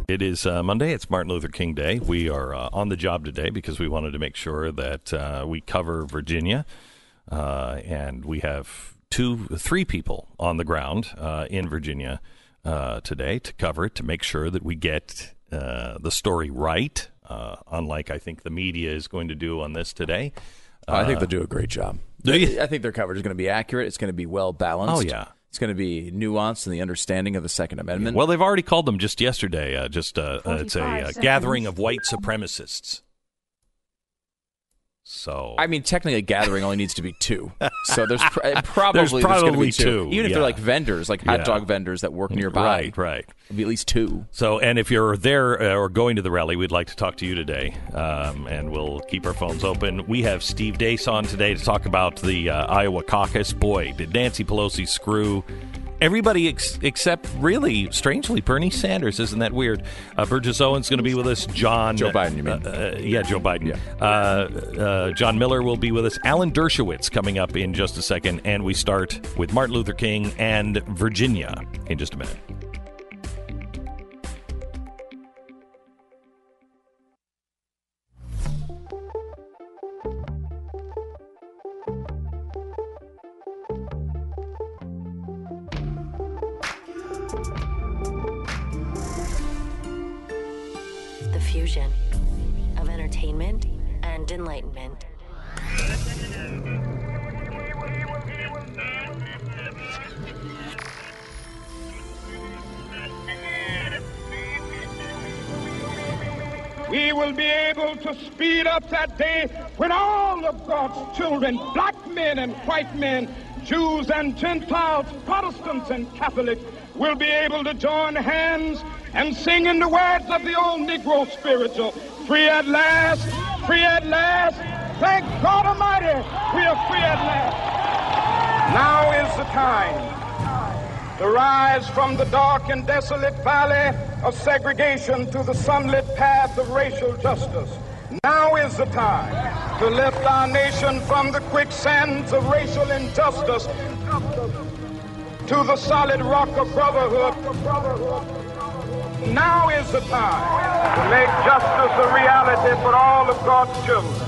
It is Monday. It's Martin Luther King Day. We are on the job today because we wanted to make sure that we cover Virginia. And we have three people on the ground in Virginia today to cover it, to make sure that we get the story right, unlike I think the media is going to do on this today. I think they'll do a great job. I think their coverage is going to be accurate. It's going to be well balanced. Oh, yeah. It's going to be nuanced in the understanding of the Second Amendment. Well, they've already called them just yesterday. It's a gathering of white supremacists. So I mean, technically, a gathering only needs to be two. So there's probably going to be two. Even if they're like vendors, like hot dog vendors that work nearby. Right. It'll be at least two. So, and if you're there or going to the rally, we'd like to talk to you today, and we'll keep our phones open. We have Steve Deace on today to talk about the Iowa caucus. Boy, did Nancy Pelosi screw everybody except, really, strangely, Bernie Sanders. Isn't that weird? Burgess Owen's going to be with us. Joe Biden, you mean? Joe Biden. Yeah. John Miller will be with us. Alan Dershowitz coming up in just a second. And we start with Martin Luther King and Virginia in just a minute. Fusion of entertainment and enlightenment. We will be able to speed up that day when all of God's children, black men and white men, Jews and Gentiles, Protestants and Catholics, will be able to join hands and sing in the words of the old Negro spiritual, free at last, thank God Almighty, we are free at last. Now is the time to rise from the dark and desolate valley of segregation to the sunlit path of racial justice. Now is the time to lift our nation from the quicksands of racial injustice to the solid rock of brotherhood. Now is the time to make justice a reality for all of God's children.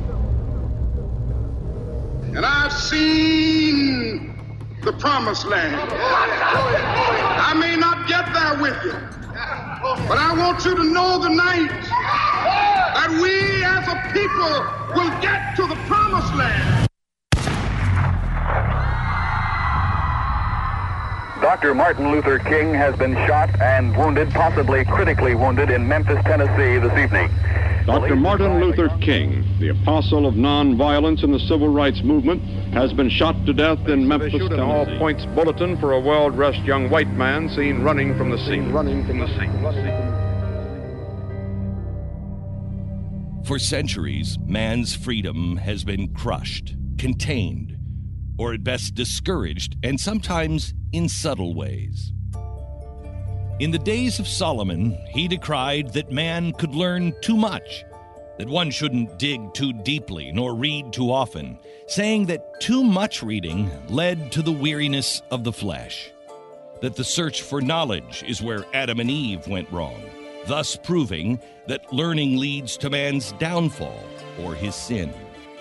And I've seen the promised land. I may not get there with you, but I want you to know tonight that we as a people will get to the promised land. Dr. Martin Luther King has been shot and wounded, possibly critically wounded, in Memphis, Tennessee this evening. Dr. Martin Luther King, the apostle of nonviolence in the civil rights movement, has been shot to death in Memphis, Tennessee. All points bulletin for a well-dressed young white man seen running from the scene. For centuries, man's freedom has been crushed, contained, or at best discouraged, and sometimes in subtle ways. In the days of Solomon, he decried that man could learn too much, that one shouldn't dig too deeply nor read too often, saying that too much reading led to the weariness of the flesh, that the search for knowledge is where Adam and Eve went wrong, thus proving that learning leads to man's downfall or his sin.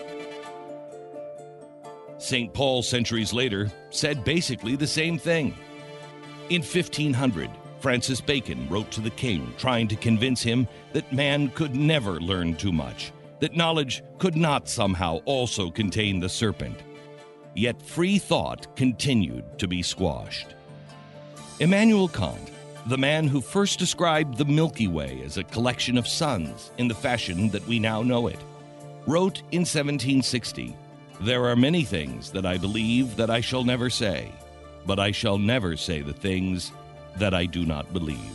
St. Paul, centuries later, said basically the same thing. In 1500, Francis Bacon wrote to the king, trying to convince him that man could never learn too much, that knowledge could not somehow also contain the serpent. Yet free thought continued to be squashed. Immanuel Kant, the man who first described the Milky Way as a collection of suns in the fashion that we now know it, wrote in 1760, "There are many things that I believe that I shall never say, but I shall never say the things that I do not believe."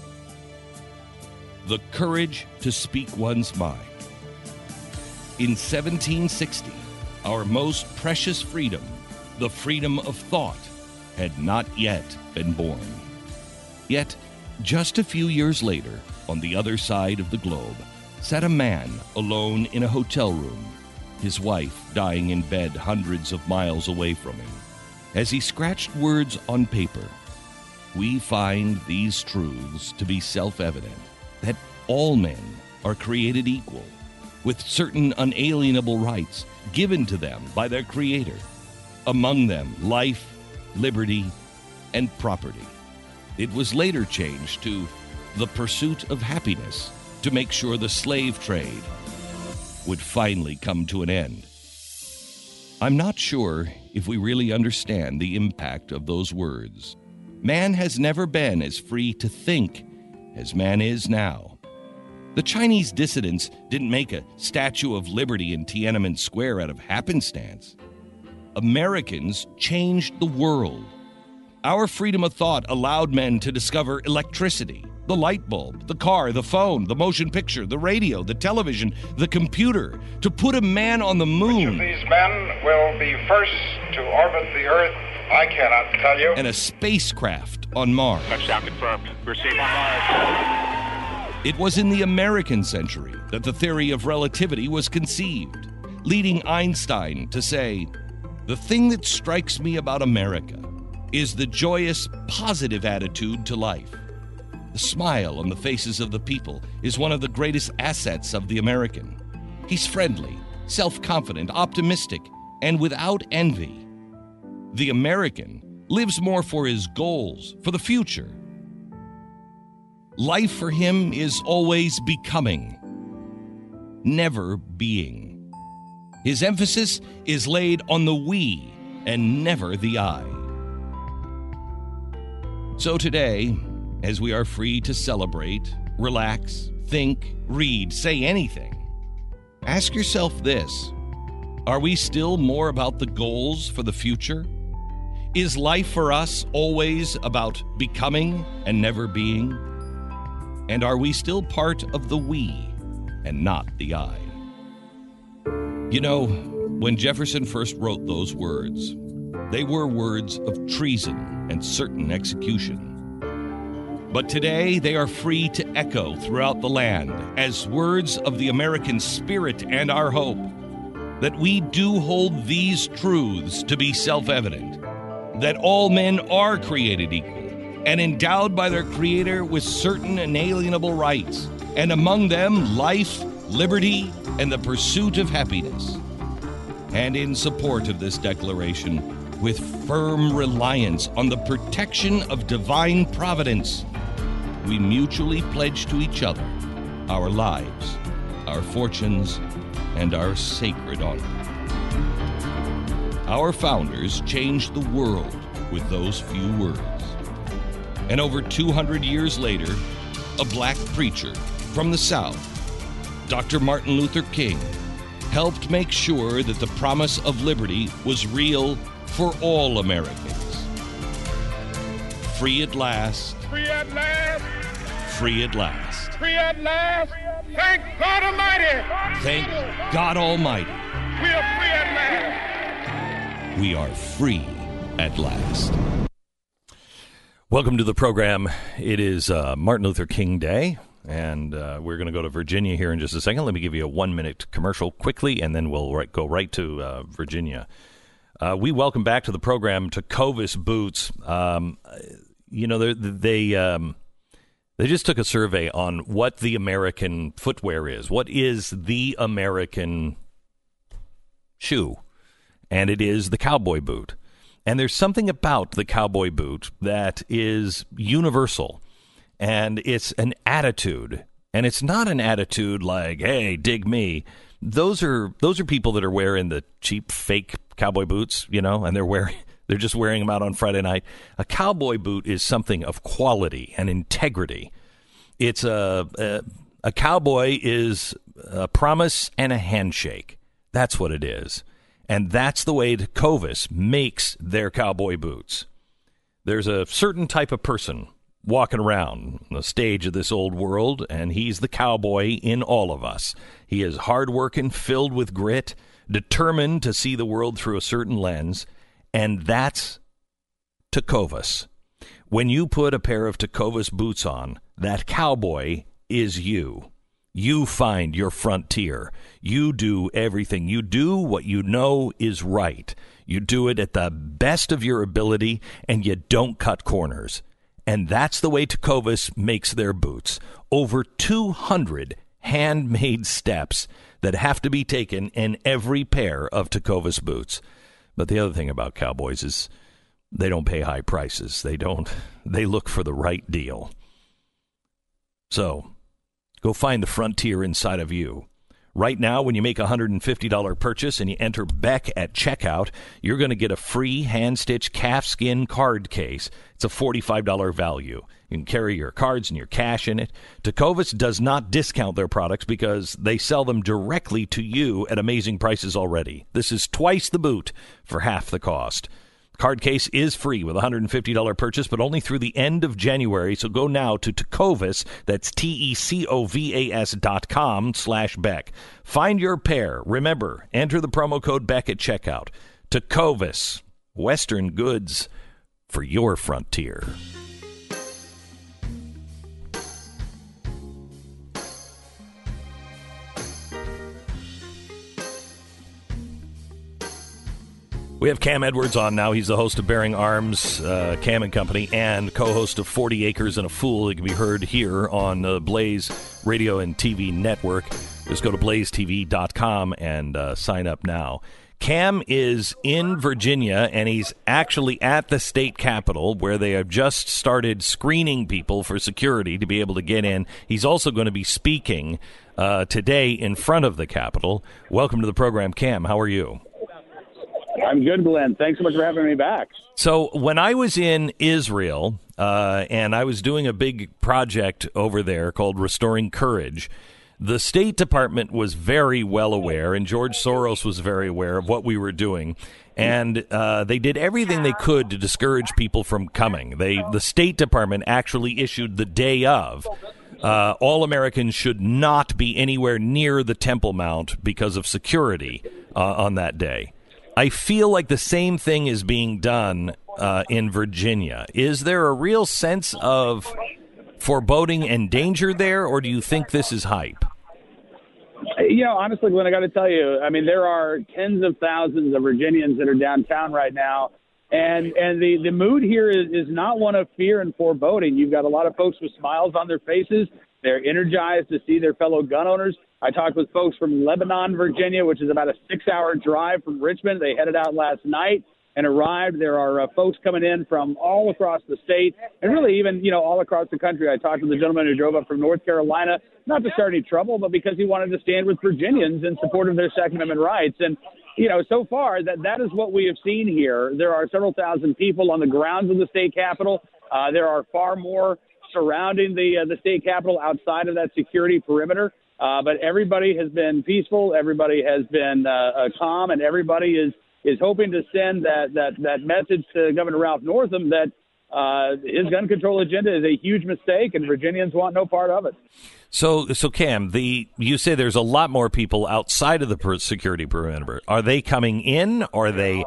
The courage to speak one's mind. In 1760, our most precious freedom, the freedom of thought, had not yet been born. Yet, just a few years later, on the other side of the globe, sat a man alone in a hotel room, his wife dying in bed hundreds of miles away from him. As he scratched words on paper, we find these truths to be self-evident, that all men are created equal, with certain unalienable rights given to them by their Creator, among them life, liberty, and property. It was later changed to the pursuit of happiness to make sure the slave trade would finally come to an end. I'm not sure if we really understand the impact of those words. Man has never been as free to think as man is now. The Chinese dissidents didn't make a Statue of Liberty in Tiananmen Square out of happenstance. Americans changed the world. Our freedom of thought allowed men to discover electricity, the light bulb, the car, the phone, the motion picture, the radio, the television, the computer, to put a man on the moon. Which of these men will be first to orbit the Earth, I cannot tell you. And a spacecraft on Mars. Touchdown confirmed. Receive on Mars. It was in the American century that the theory of relativity was conceived, leading Einstein to say, "The thing that strikes me about America is the joyous, positive attitude to life. The smile on the faces of the people is one of the greatest assets of the American. He's friendly, self-confident, optimistic, and without envy. The American lives more for his goals, for the future. Life for him is always becoming, never being. His emphasis is laid on the we and never the I." So today, as we are free to celebrate, relax, think, read, say anything, ask yourself this: are we still more about the goals for the future? Is life for us always about becoming and never being? And are we still part of the we and not the I? You know, when Jefferson first wrote those words, they were words of treason and certain execution. But today they are free to echo throughout the land as words of the American spirit and our hope, that we do hold these truths to be self-evident, that all men are created equal and endowed by their Creator with certain inalienable rights, and among them life, liberty, and the pursuit of happiness. And in support of this declaration, with firm reliance on the protection of divine providence, we mutually pledge to each other our lives, our fortunes, and our sacred honor. Our founders changed the world with those few words. And over 200 years later, a black preacher from the South, Dr. Martin Luther King, helped make sure that the promise of liberty was real for all Americans. Free at last. Free at last. Free at last. Free at last. Thank God Almighty. Thank God Almighty. We are free at last. We are free at last. Welcome to the program. It is Martin Luther King Day, and we're going to go to Virginia here in just a second. Let me give you a 1-minute commercial quickly, and then we'll go right to Virginia. We welcome back to the program Tecovas Boots. You know, they just took a survey on what the American footwear is. What is the American shoe? And it is the cowboy boot. And there's something about the cowboy boot that is universal, and it's an attitude. And it's not an attitude like, hey, dig me. Those are people that are wearing the cheap fake cowboy boots, you know, and they're just wearing them out on Friday night. A cowboy boot is something of quality and integrity. It's a cowboy is a promise and a handshake. That's what it is. And that's the way Tecovas makes their cowboy boots. There's a certain type of person walking around the stage of this old world, and he's the cowboy in all of us. He is hardworking, filled with grit, determined to see the world through a certain lens, and that's Tecovas. When you put a pair of Tecovas boots on, that cowboy is you. You find your frontier. You do everything. You do what you know is right. You do it at the best of your ability, and you don't cut corners. And that's the way Tecovas makes their boots. Over 200 handmade steps that have to be taken in every pair of Tecovas boots. But the other thing about Cowboys is they don't pay high prices. They look for the right deal. So go find the frontier inside of you. Right now, when you make a $150 purchase and you enter Beck at checkout, you're going to get a free hand-stitched calfskin card case. It's a $45 value. You can carry your cards and your cash in it. Tecovas does not discount their products because they sell them directly to you at amazing prices already. This is twice the boot for half the cost. Card case is free with a $150 purchase, but only through the end of January. So go now to Tecovas, that's TECOVAS.com/Beck. Find your pair. Remember, enter the promo code Beck at checkout. Tecovas, Western goods for your frontier. We have Cam Edwards on now. He's the host of Bearing Arms, Cam and Company, and co-host of 40 Acres and a Fool. It can be heard here on the Blaze Radio and TV network. Just go to blazetv.com and sign up now. Cam is in Virginia, and he's actually at the state capitol where they have just started screening people for security to be able to get in. He's also going to be speaking today in front of the Capitol. Welcome to the program, Cam. How are you? I'm good, Glenn. Thanks so much for having me back. So when I was in Israel and I was doing a big project over there called Restoring Courage, the State Department was very well aware, and George Soros was very aware of what we were doing, and they did everything they could to discourage people from coming. The State Department actually issued the day of, all Americans should not be anywhere near the Temple Mount because of security on that day. I feel like the same thing is being done in Virginia. Is there a real sense of foreboding and danger there, or do you think this is hype? Honestly, Glenn, I got to tell you, I mean, there are tens of thousands of Virginians that are downtown right now, and the mood here is not one of fear and foreboding. You've got a lot of folks with smiles on their faces. They're energized to see their fellow gun owners. I talked with folks from Lebanon, Virginia, which is about a 6-hour drive from Richmond. They headed out last night and arrived. There are folks coming in from all across the state and really even, all across the country. I talked to the gentleman who drove up from North Carolina, not to start any trouble, but because he wanted to stand with Virginians in support of their Second Amendment rights. And, so far that is what we have seen here. There are several thousand people on the grounds of the state capitol. There are far more surrounding the state capitol outside of that security perimeter. But everybody has been peaceful. Everybody has been calm, and everybody is hoping to send that message to Governor Ralph Northam that his gun control agenda is a huge mistake, and Virginians want no part of it. So Cam, you say there's a lot more people outside of the security perimeter. Are they coming in? Are they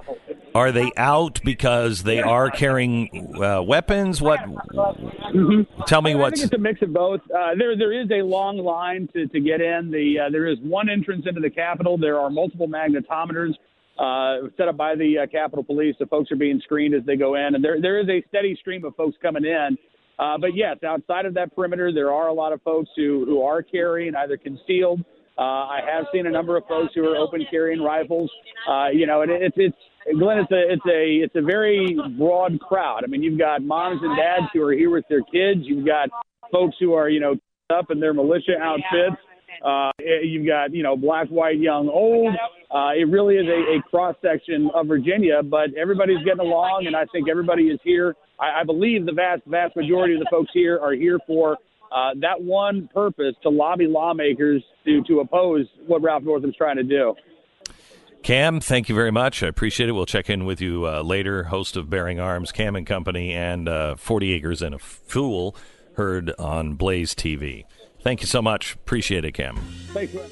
out because they are carrying weapons? What? Mm-hmm. Tell me what's. I think it's a mix of both. There is a long line to get in. There is one entrance into the Capitol. There are multiple magnetometers set up by the Capitol Police. The folks are being screened as they go in, and there is a steady stream of folks coming in. But yes, outside of that perimeter, there are a lot of folks who are carrying either concealed. I have seen a number of folks who are open carrying rifles. And it's Glenn, it's a very broad crowd. I mean, you've got moms and dads who are here with their kids. You've got folks who are, up in their militia outfits. You've got, black, white, young, old. It really is a cross-section of Virginia, but everybody's getting along, and I think everybody is here. I believe the vast majority of the folks here are here for that one purpose, to lobby lawmakers to oppose what Ralph Northam's trying to do. Cam, thank you very much. I appreciate it. We'll check in with you later. Host of Bearing Arms, Cam and Company, and 40 Acres and a Fool, heard on Blaze TV. Thank you so much. Appreciate it, Cam. Thanks, man.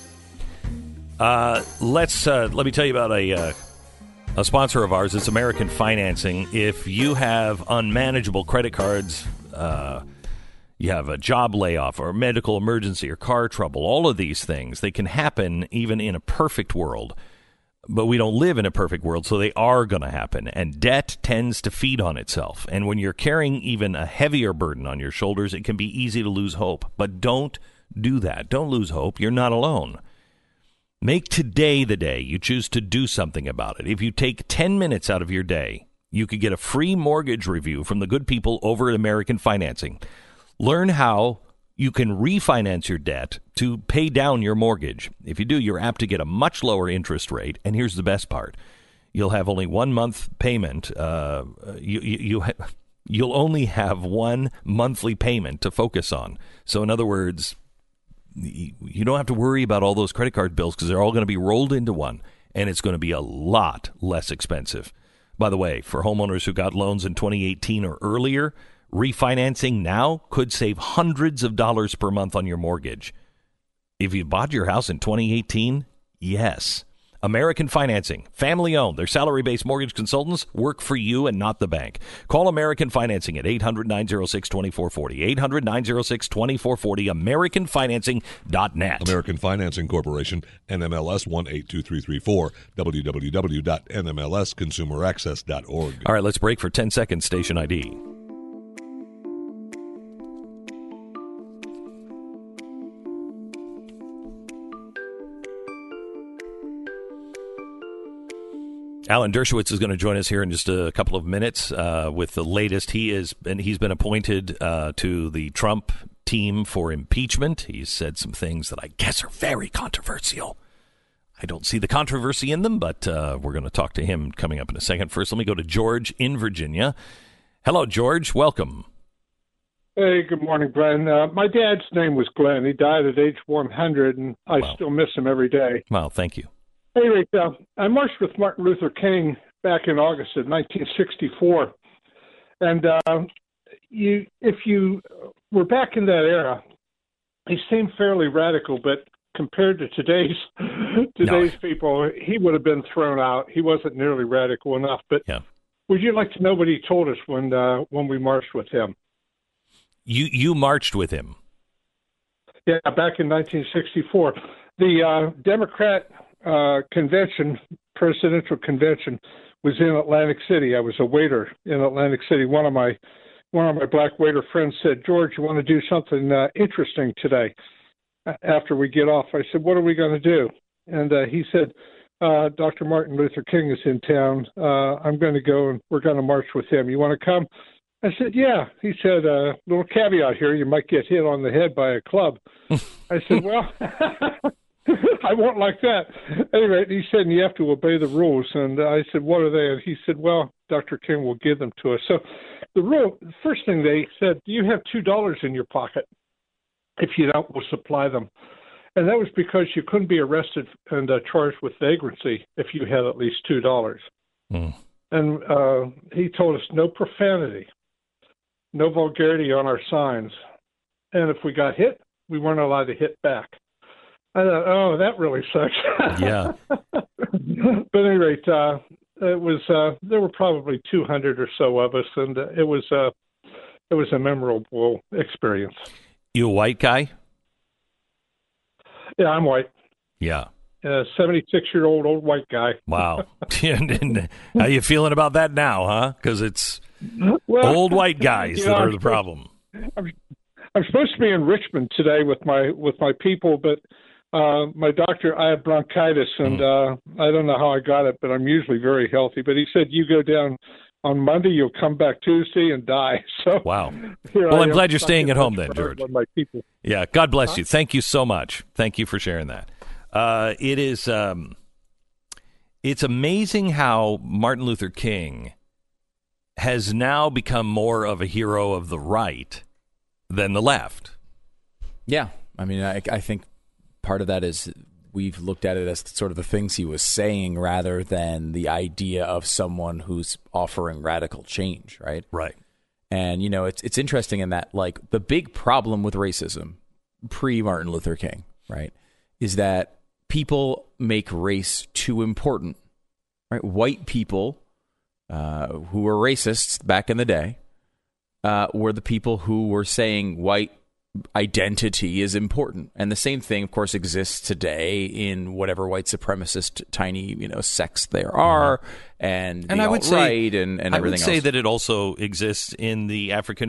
Let me tell you about a sponsor of ours. It's American Financing. If you have unmanageable credit cards, you have a job layoff or a medical emergency or car trouble, all of these things, they can happen even in a perfect world. But we don't live in a perfect world, so they are going to happen. And debt tends to feed on itself. And when you're carrying even a heavier burden on your shoulders, it can be easy to lose hope. But don't do that. Don't lose hope. You're not alone. Make today the day you choose to do something about it. If you take 10 minutes out of your day, you could get a free mortgage review from the good people over at American Financing. Learn how you can refinance your debt to pay down your mortgage. If you do, you're apt to get a much lower interest rate. And here's the best part. You'll have only 1 month payment. You'll only have one monthly payment to focus on. So in other words, you don't have to worry about all those credit card bills because they're all going to be rolled into one. And it's going to be a lot less expensive. By the way, for homeowners who got loans in 2018 or earlier, refinancing now could save hundreds of dollars per month on your mortgage. If you bought your house in 2018, yes. American Financing, family-owned. Their salary-based mortgage consultants work for you and not the bank. Call American Financing at 800-906-2440. 800-906-2440, AmericanFinancing.net. American Financing Corporation, NMLS 182334, www.nmlsconsumeraccess.org. All right, let's break for 10 seconds. Station ID. Alan Dershowitz is going to join us here in just a couple of minutes with the latest. He's been appointed to the Trump team for impeachment. He's said some things that I guess are very controversial. I don't see the controversy in them, but we're going to talk to him coming up in a second. First, let me go to George in Virginia. Hello, George. Welcome. Hey, good morning, Glenn. My dad's name was Glenn. He died at age 100, and I still miss him every day. Well, thank you. Anyway, I marched with Martin Luther King back in August of 1964. And if you were back in that era, he seemed fairly radical, but compared to today's people, he would have been thrown out. He wasn't nearly radical enough. But would you like to know what he told us when we marched with him? You marched with him? Yeah, back in 1964. The Democrat presidential convention was in Atlantic City. I was a waiter in Atlantic City. One of my black waiter friends said, "George, you want to do something interesting today after we get off?" I said, "What are we going to do?" And he said, "Dr. Martin Luther King is in town. I'm going to go and we're going to march with him. You want to come?" I said, "Yeah." He said, "Little caveat here, you might get hit on the head by a club." I said, "Well, I won't like that." Anyway, he said, "You have to obey the rules." And I said, "What are they?" And he said, "Well, Dr. King will give them to us." So the first thing they said, "Do you have $2 in your pocket? If you don't, we'll supply them." And that was because you couldn't be arrested and charged with vagrancy if you had at least $2. And he told us no profanity, no vulgarity on our signs. And if we got hit, we weren't allowed to hit back. I thought, oh, that really sucks. Yeah. But at any rate, it was there were probably 200 or so of us, and it was a memorable experience. You a white guy? Yeah, I'm white. Yeah. 76-year-old old white guy. Wow. How you feeling about that now, huh? Because it's old white guys that are the problem. I'm supposed to be in Richmond today with my people, but my doctor, I have bronchitis, and I don't know how I got it, but I'm usually very healthy. But he said, "You go down on Monday, you'll come back Tuesday and die." So wow. Well, I'm glad you're staying at home then, George. My people. Yeah, God bless you. Thank you so much. Thank you for sharing that. It's amazing how Martin Luther King has now become more of a hero of the right than the left. Yeah. I mean, I think part of that is we've looked at it as sort of the things he was saying rather than the idea of someone who's offering radical change, right? Right. And, you know, it's interesting in that, like, the big problem with racism pre-Martin Luther King, right, is that people make race too important, right? White people who were racists back in the day were the people who were saying white identity is important. And the same thing, of course, exists today in whatever white supremacist tiny, sects there are, and I would say, and everything else. I would say that it also exists in the African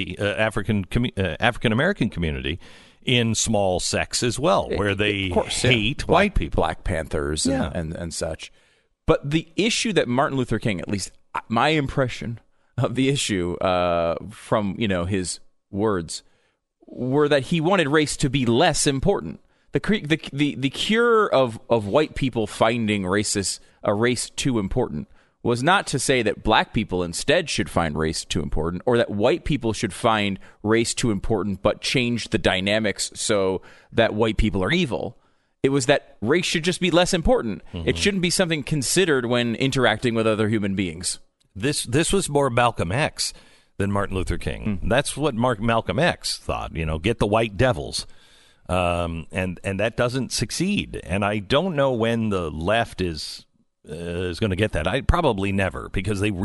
American community in small sects as well, where they hate white people, Black Panthers, and such. But the issue that Martin Luther King, at least my impression of the issue from his words, were that he wanted race to be less important. The cure of white people finding a race too important was not to say that black people instead should find race too important, or that white people should find race too important but change the dynamics so that white people are evil. It was that race should just be less important. Mm-hmm. It shouldn't be something considered when interacting with other human beings. This was more Malcolm X than Martin Luther King. That's what Malcolm X thought, get the white devils. And that doesn't succeed. And I don't know when the left is going to get that. Probably never, because they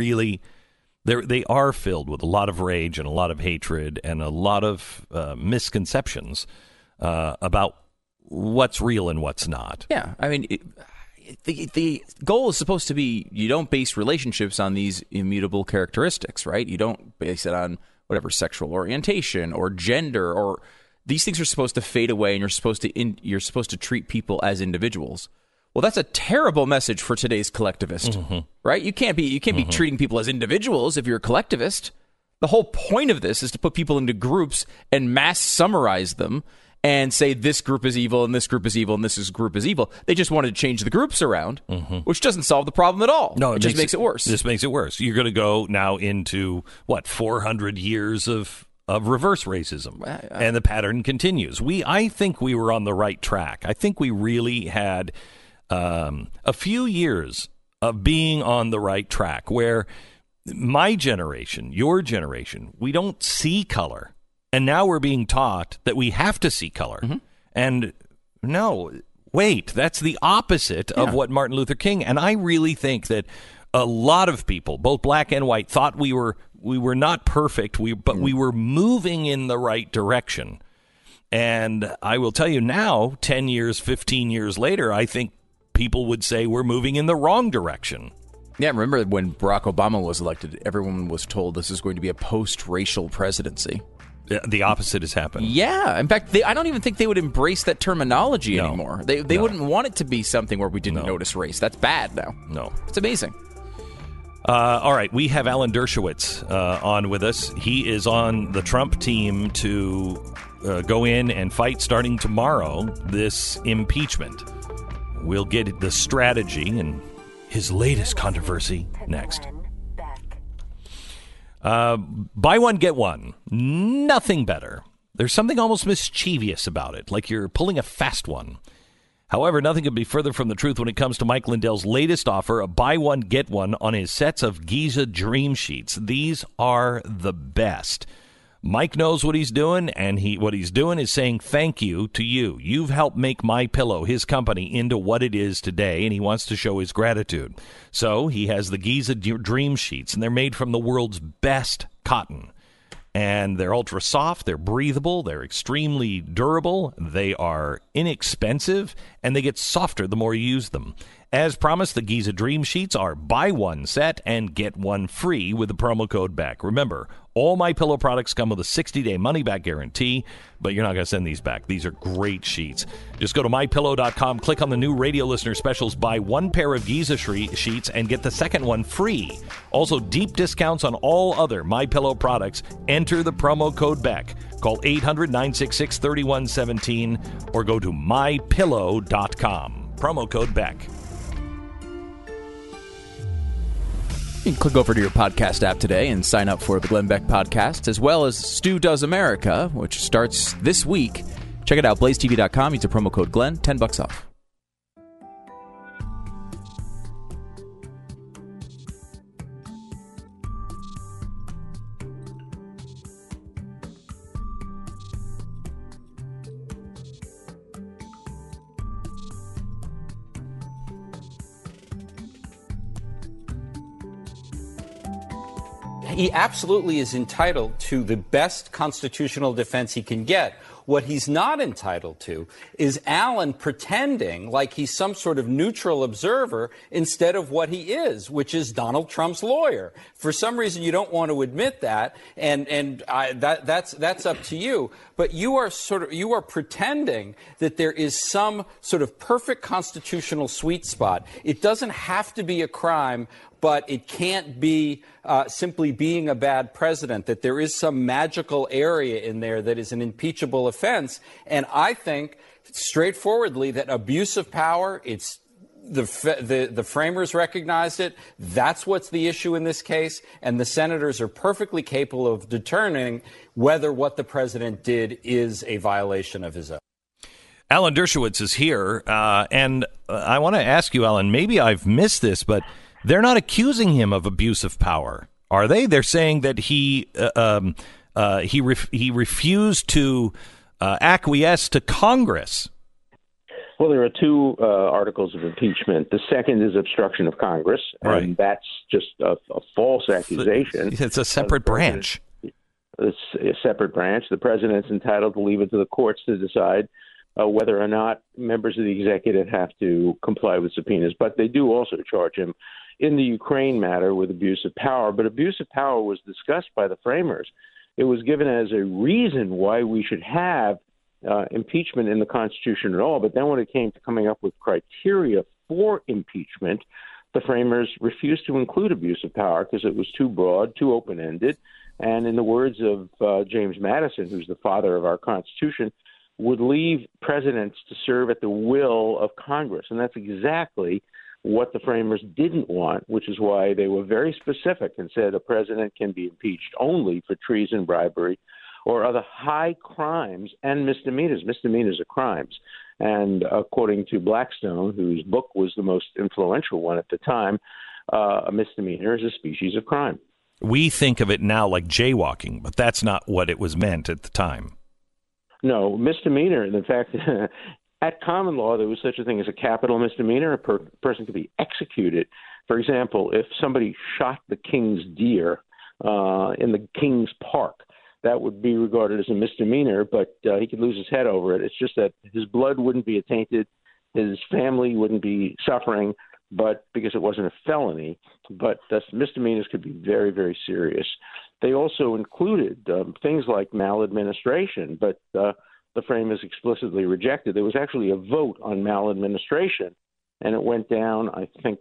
are filled with a lot of rage and a lot of hatred and a lot of misconceptions about what's real and what's not. Yeah, I mean, the goal is supposed to be you don't base relationships on these immutable characteristics, right? You don't base it on whatever sexual orientation or gender, or these things are supposed to fade away, and you're supposed to treat people as individuals. Well, that's a terrible message for today's collectivist, right? You can't be treating people as individuals if you're a collectivist. The whole point of this is to put people into groups and mass summarize them and say this group is evil and this group is evil and this group is evil. They just wanted to change the groups around, which doesn't solve the problem at all. No, it just makes it worse. This makes it worse. You're going to go now into, 400 years of reverse racism, and the pattern continues. I think we were on the right track. I think we really had a few years of being on the right track where my generation, your generation, we don't see color. And now we're being taught that we have to see color. And no, wait, that's the opposite of what Martin Luther King. And I really think that a lot of people, both black and white, thought we were not perfect, but we were moving in the right direction. And I will tell you now, 10 years, 15 years later, I think people would say we're moving in the wrong direction. Yeah, remember when Barack Obama was elected, everyone was told this is going to be a post-racial presidency. The opposite has happened. Yeah. In fact, I don't even think they would embrace that terminology anymore. They wouldn't want it to be something where we didn't notice race. That's bad now. No. It's amazing. All right. We have Alan Dershowitz on with us. He is on the Trump team to go in and fight starting tomorrow this impeachment. We'll get the strategy and his latest controversy next. Buy one, get one. Nothing better. There's something almost mischievous about it, like you're pulling a fast one. However, nothing could be further from the truth when it comes to Mike Lindell's latest offer, a buy one, get one on his sets of Giza Dream Sheets. These are the best. Mike knows what he's doing, and what he's doing is saying thank you to you. You've helped make MyPillow, his company, into what it is today, and he wants to show his gratitude. So he has the Giza Dream Sheets, and they're made from the world's best cotton. And they're ultra soft, they're breathable, they're extremely durable, they are inexpensive, and they get softer the more you use them. As promised, the Giza Dream Sheets are buy one set and get one free with the promo code BACK. Remember, all MyPillow products come with a 60-day money-back guarantee, but you're not going to send these back. These are great sheets. Just go to MyPillow.com, click on the new radio listener specials, buy one pair of Giza sheets, and get the second one free. Also, deep discounts on all other MyPillow products. Enter the promo code BACK. Call 800-966-3117 or go to MyPillow.com. Promo code BACK. You can click over to your podcast app today and sign up for the Glenn Beck podcast, as well as Stu Does America, which starts this week. Check it out, blazetv.com. Use the promo code Glenn, $10 off. He absolutely is entitled to the best constitutional defense he can get. What he's not entitled to is Allen pretending like he's some sort of neutral observer instead of what he is, which is Donald Trump's lawyer. For some reason, you don't want to admit that, and that's up to you. But you are pretending that there is some sort of perfect constitutional sweet spot. It doesn't have to be a crime, but it can't be simply being a bad president, that there is some magical area in there that is an impeachable offense. And I think, straightforwardly, that abuse of power, it's the framers recognized it. That's what's the issue in this case. And the senators are perfectly capable of determining whether what the president did is a violation of his oath. Alan Dershowitz is here. And I want to ask you, Alan, maybe I've missed this, but they're not accusing him of abuse of power, are they? They're saying that he refused to acquiesce to Congress. Well, there are two articles of impeachment. The second is obstruction of Congress, and that's just a false accusation. It's a separate branch. It's a separate branch. The president's entitled to leave it to the courts to decide whether or not members of the executive have to comply with subpoenas. But they do also charge him in the Ukraine matter with abuse of power. But abuse of power was discussed by the framers. It was given as a reason why we should have impeachment in the Constitution at all. But then when it came to coming up with criteria for impeachment, the framers refused to include abuse of power because it was too broad, too open-ended. And in the words of James Madison, who's the father of our Constitution, would leave presidents to serve at the will of Congress. And that's exactly what the framers didn't want, which is why they were very specific and said a president can be impeached only for treason, bribery, or other high crimes and misdemeanors. Misdemeanors are crimes. And according to Blackstone, whose book was the most influential one at the time, a misdemeanor is a species of crime. We think of it now like jaywalking, but that's not what it was meant at the time. No, misdemeanor. In fact, at common law, there was such a thing as a capital misdemeanor. A person could be executed. For example, if somebody shot the king's deer in the king's park, that would be regarded as a misdemeanor, but he could lose his head over it. It's just that his blood wouldn't be tainted, his family wouldn't be suffering, but because it wasn't a felony. But misdemeanors could be very, very serious. They also included things like maladministration, but the framers explicitly rejected. There was actually a vote on maladministration, and it went down, I think,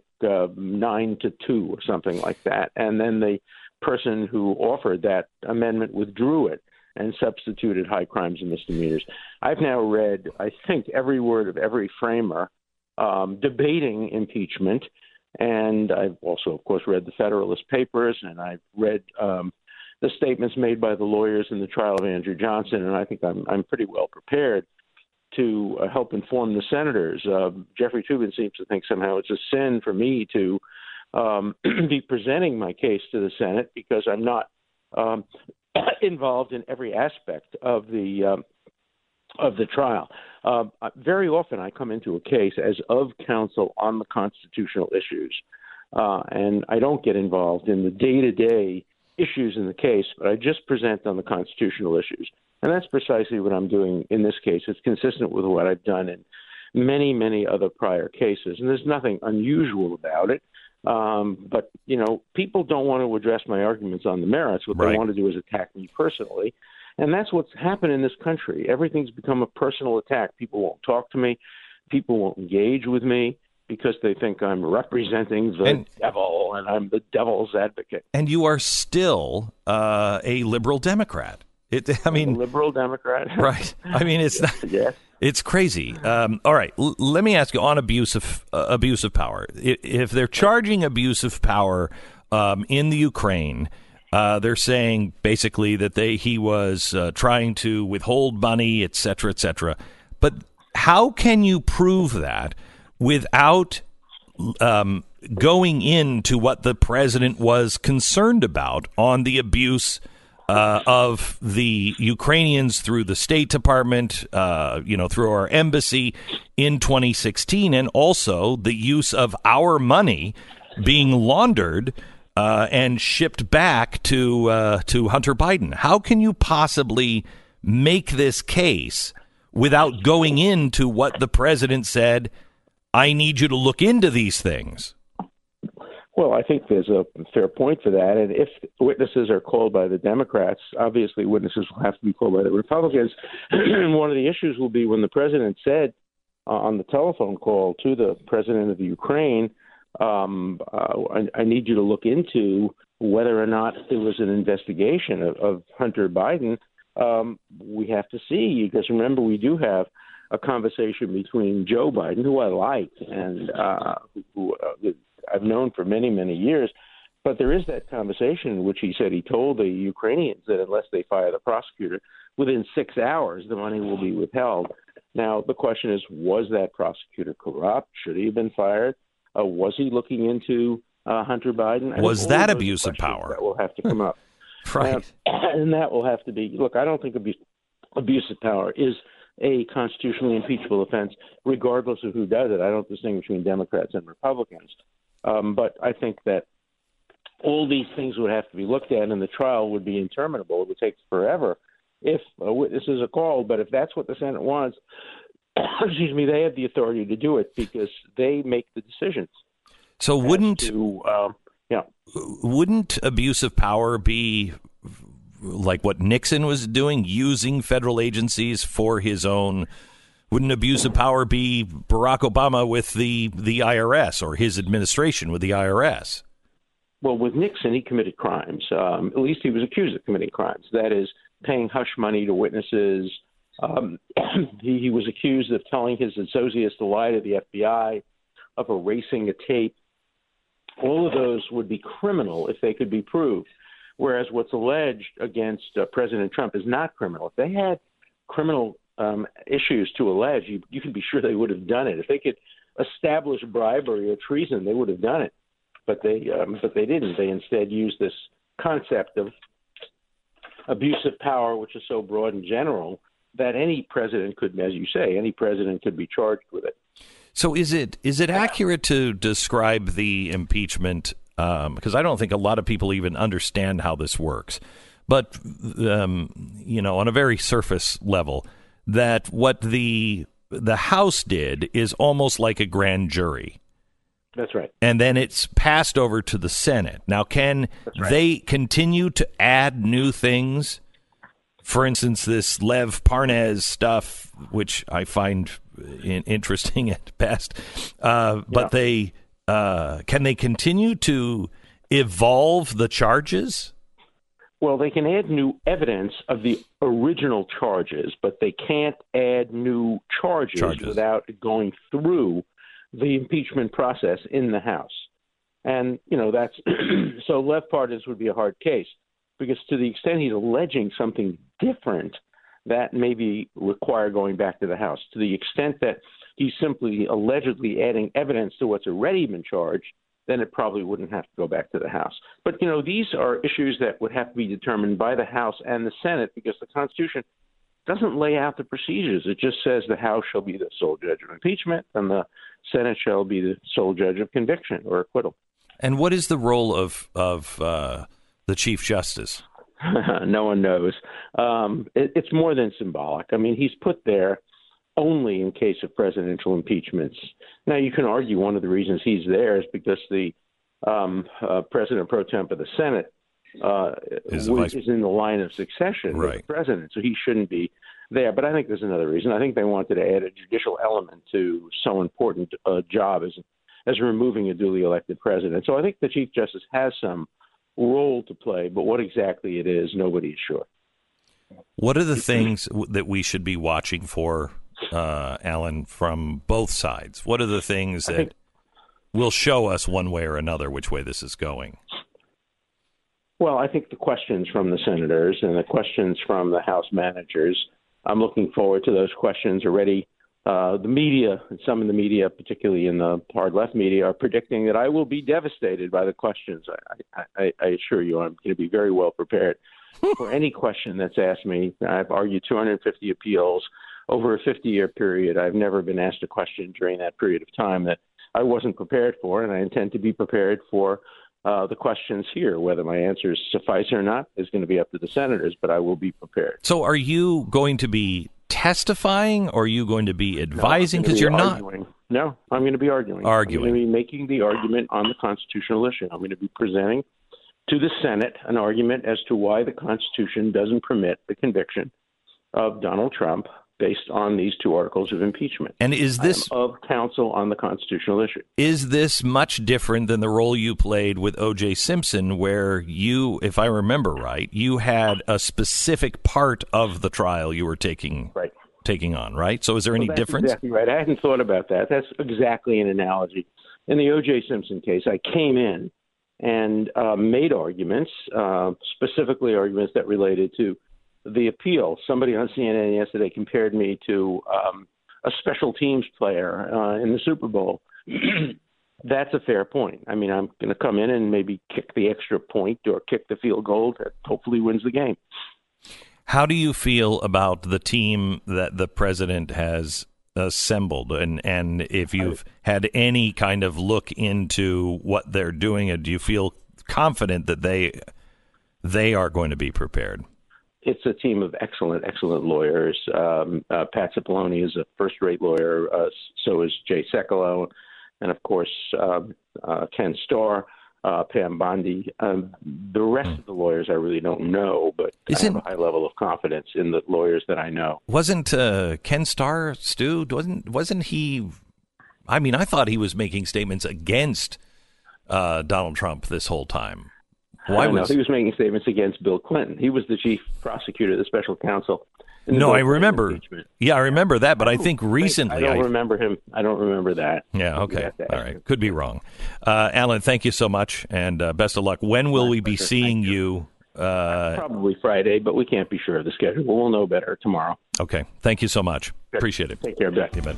9-2 or something like that. And then the person who offered that amendment withdrew it and substituted high crimes and misdemeanors. I've now read, I think, every word of every framer debating impeachment, and I've also, of course, read the Federalist Papers, and I've read the statements made by the lawyers in the trial of Andrew Johnson, and I think I'm pretty well prepared to help inform the senators. Jeffrey Toobin seems to think somehow it's a sin for me to be presenting my case to the Senate because I'm not involved in every aspect of the trial. Very often I come into a case as of counsel on the constitutional issues, and I don't get involved in the day-to-day issues in the case, but I just present on the constitutional issues. And that's precisely what I'm doing in this case. It's consistent with what I've done in many, many other prior cases, and there's nothing unusual about it. But, you know, people don't want to address my arguments on the merits. What they want to do is attack me personally. And that's what's happened in this country. Everything's become a personal attack. People won't talk to me. People won't engage with me because they think I'm representing the devil and I'm the devil's advocate. And you are still a liberal Democrat. I'm a liberal Democrat. Right. I mean, it's not, yes. It's crazy. All right. Let me ask you on abuse of power. If they're charging abuse of power in the Ukraine, they're saying basically that he was trying to withhold money, et cetera, et cetera. But how can you prove that without going into what the president was concerned about on the abuse of the Ukrainians through the State Department, through our embassy in 2016, and also the use of our money being laundered and shipped back to Hunter Biden. How can you possibly make this case without going into what the president said? I need you to look into these things. Well, I think there's a fair point for that. And if witnesses are called by the Democrats, obviously witnesses will have to be called by the Republicans. And one of the issues will be when the president said on the telephone call to the president of the Ukraine, I need you to look into whether or not there was an investigation of Hunter Biden. We have to see, because remember, we do have a conversation between Joe Biden, who I like, and who I've known for many, many years. But there is that conversation in which he said he told the Ukrainians that unless they fire the prosecutor within 6 hours, the money will be withheld. Now, the question is, was that prosecutor corrupt? Should he have been fired? Was he looking into Hunter Biden? Was that abuse of power? That will have to come up. Right. And that will have to be, look, I don't think abuse of power is a constitutionally impeachable offense, regardless of who does it. I don't distinguish between Democrats and Republicans. But I think that all these things would have to be looked at, and the trial would be interminable. It would take forever if witnesses are called. But if that's what the Senate wants, excuse me, they have the authority to do it because they make the decisions. So wouldn't abuse of power be like what Nixon was doing, using federal agencies for his own? Wouldn't abuse of power be Barack Obama with the IRS, or his administration with the IRS? Well, with Nixon, he committed crimes. At least he was accused of committing crimes. That is, paying hush money to witnesses. He was accused of telling his associates to lie to the FBI, of erasing a tape. All of those would be criminal if they could be proved, whereas what's alleged against President Trump is not criminal. If they had criminal issues to allege, you can be sure they would have done it. If they could establish bribery or treason, they would have done it. But they didn't. They instead used this concept of abuse of power, which is so broad and general that any president could, as you say, any president could be charged with it. So is it accurate to describe the impeachment? Because I don't think a lot of people even understand how this works. But, on a very surface level, that what the House did is almost like a grand jury. That's right. And then it's passed over to the Senate. Now, can they continue to add new things? For instance, this Lev Parnas stuff, which I find interesting at best. But can they continue to evolve the charges? Well, they can add new evidence of the original charges, but they can't add new charges. Without going through the impeachment process in the House. And, that's so Lev Parnas would be a hard case, because to the extent he's alleging something different, that may require going back to the House. To the extent that he's simply allegedly adding evidence to what's already been charged, then it probably wouldn't have to go back to the House. But, these are issues that would have to be determined by the House and the Senate, because the Constitution doesn't lay out the procedures. It just says the House shall be the sole judge of impeachment and the Senate shall be the sole judge of conviction or acquittal. And what is the role of the Chief Justice? No one knows. It's more than symbolic. I mean, he's put there only in case of presidential impeachments. Now, you can argue one of the reasons he's there is because the president pro tem of the Senate is in the line of succession with the president, so he shouldn't be there. But I think there's another reason. I think they wanted to add a judicial element to so important a job as removing a duly elected president. So I think the Chief Justice has some role to play, but what exactly it is, nobody is sure. What are the things that we should be watching for, Alan, from both sides? What are the things that will show us one way or another which way this is going? Well, I think the questions from the senators and the questions from the House managers, I'm looking forward to those questions already. The media, and some in the media, particularly in the hard left media, are predicting that I will be devastated by the questions. I assure you I'm going to be very well prepared for any question that's asked me. I've argued 250 appeals over a 50-year period. I've never been asked a question during that period of time that I wasn't prepared for, and I intend to be prepared for The questions here, whether my answers suffice or not, is going to be up to the senators, but I will be prepared. So are you going to be testifying, or are you going to be advising? Because you're arguing. No, I'm going to be arguing. I'm going to be making the argument on the constitutional issue. I'm going to be presenting to the Senate an argument as to why the Constitution doesn't permit the conviction of Donald Trump based on these 2 articles of impeachment. And is this of counsel on the constitutional issue? Is this much different than the role you played with O.J. Simpson, where you, if I remember right, you had a specific part of the trial you were taking on, right? So is there any difference? Exactly right. I hadn't thought about that. That's exactly an analogy. In the O.J. Simpson case, I came in and made arguments, specifically arguments that related to the appeal. Somebody on CNN yesterday compared me to a special teams player in the Super Bowl. That's a fair point. I mean, I'm going to come in and maybe kick the extra point or kick the field goal that hopefully wins the game. How do you feel about the team that the president has assembled? And if you've had any kind of look into what they're doing, do you feel confident that they are going to be prepared? It's a team of excellent lawyers. Pat Cipollone is a first-rate lawyer. So is Jay Sekulow, and of course Ken Starr, Pam Bondi. The rest of the lawyers I really don't know, but I have a high level of confidence in the lawyers that I know. Wasn't Ken Starr, Stu? Wasn't he? I mean, I thought he was making statements against Donald Trump this whole time. He was making statements against Bill Clinton. He was the chief prosecutor, the special counsel. No, I remember. Yeah, I remember that, but I think recently... I don't remember him. I don't remember that. Yeah, okay. All right. Could be wrong. Alan, thank you so much, and best of luck. When will we be seeing you? Probably Friday, but we can't be sure of the schedule. We'll know better tomorrow. Okay. Thank you so much. Good. Appreciate it. Take care, Beck. You bet.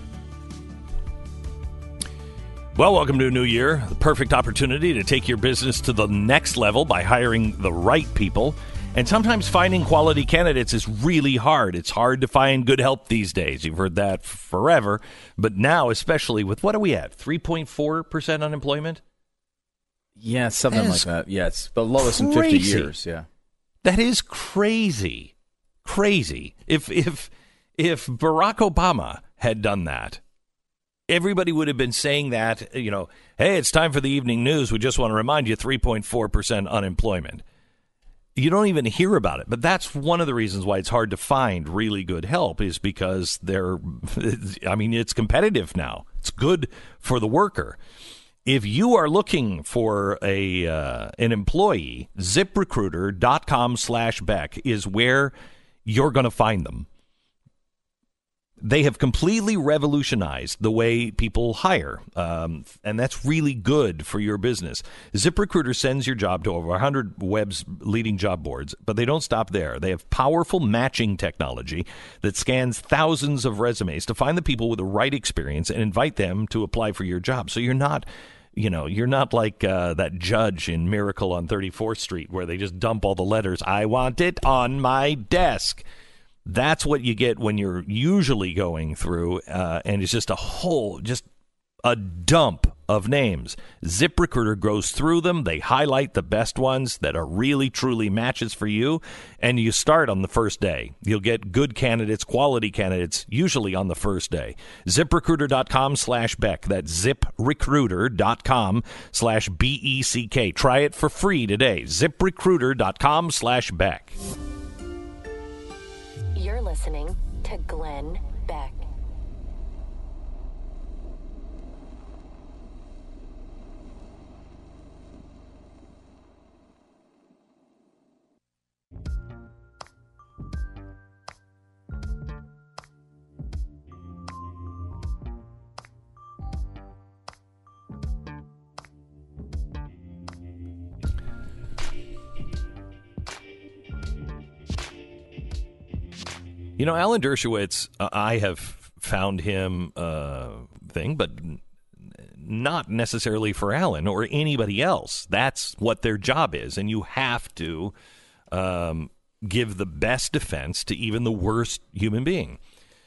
Well, welcome to a new year. The perfect opportunity to take your business to the next level by hiring the right people. And sometimes finding quality candidates is really hard. It's hard to find good help these days. You've heard that forever. But now, especially with, what are we at, 3.4% unemployment? Yeah, something like that. Yeah, it's the lowest in 50 years. Yeah, that is crazy. Crazy. If Barack Obama had done that, everybody would have been saying that, hey, it's time for the evening news. We just want to remind you, 3.4% unemployment. You don't even hear about it. But that's one of the reasons why it's hard to find really good help, is because it's competitive now. It's good for the worker. If you are looking for an employee, ZipRecruiter.com/Beck is where you're going to find them. They have completely revolutionized the way people hire, and that's really good for your business. ZipRecruiter sends your job to over 100 web's leading job boards, but they don't stop there. They have powerful matching technology that scans thousands of resumes to find the people with the right experience and invite them to apply for your job. So you're not like that judge in Miracle on 34th Street where they just dump all the letters. I want it on my desk. That's what you get when you're usually going through, and it's just a dump of names. ZipRecruiter goes through them. They highlight the best ones that are really, truly matches for you, and you start on the first day. You'll get good candidates, quality candidates, usually on the first day. ZipRecruiter.com/Beck. That's ZipRecruiter.com/BECK. Try it for free today. ZipRecruiter.com/Beck. You're listening to Glenn Beck. Alan Dershowitz, I have found him but not necessarily for Alan or anybody else. That's what their job is, and you have to give the best defense to even the worst human being.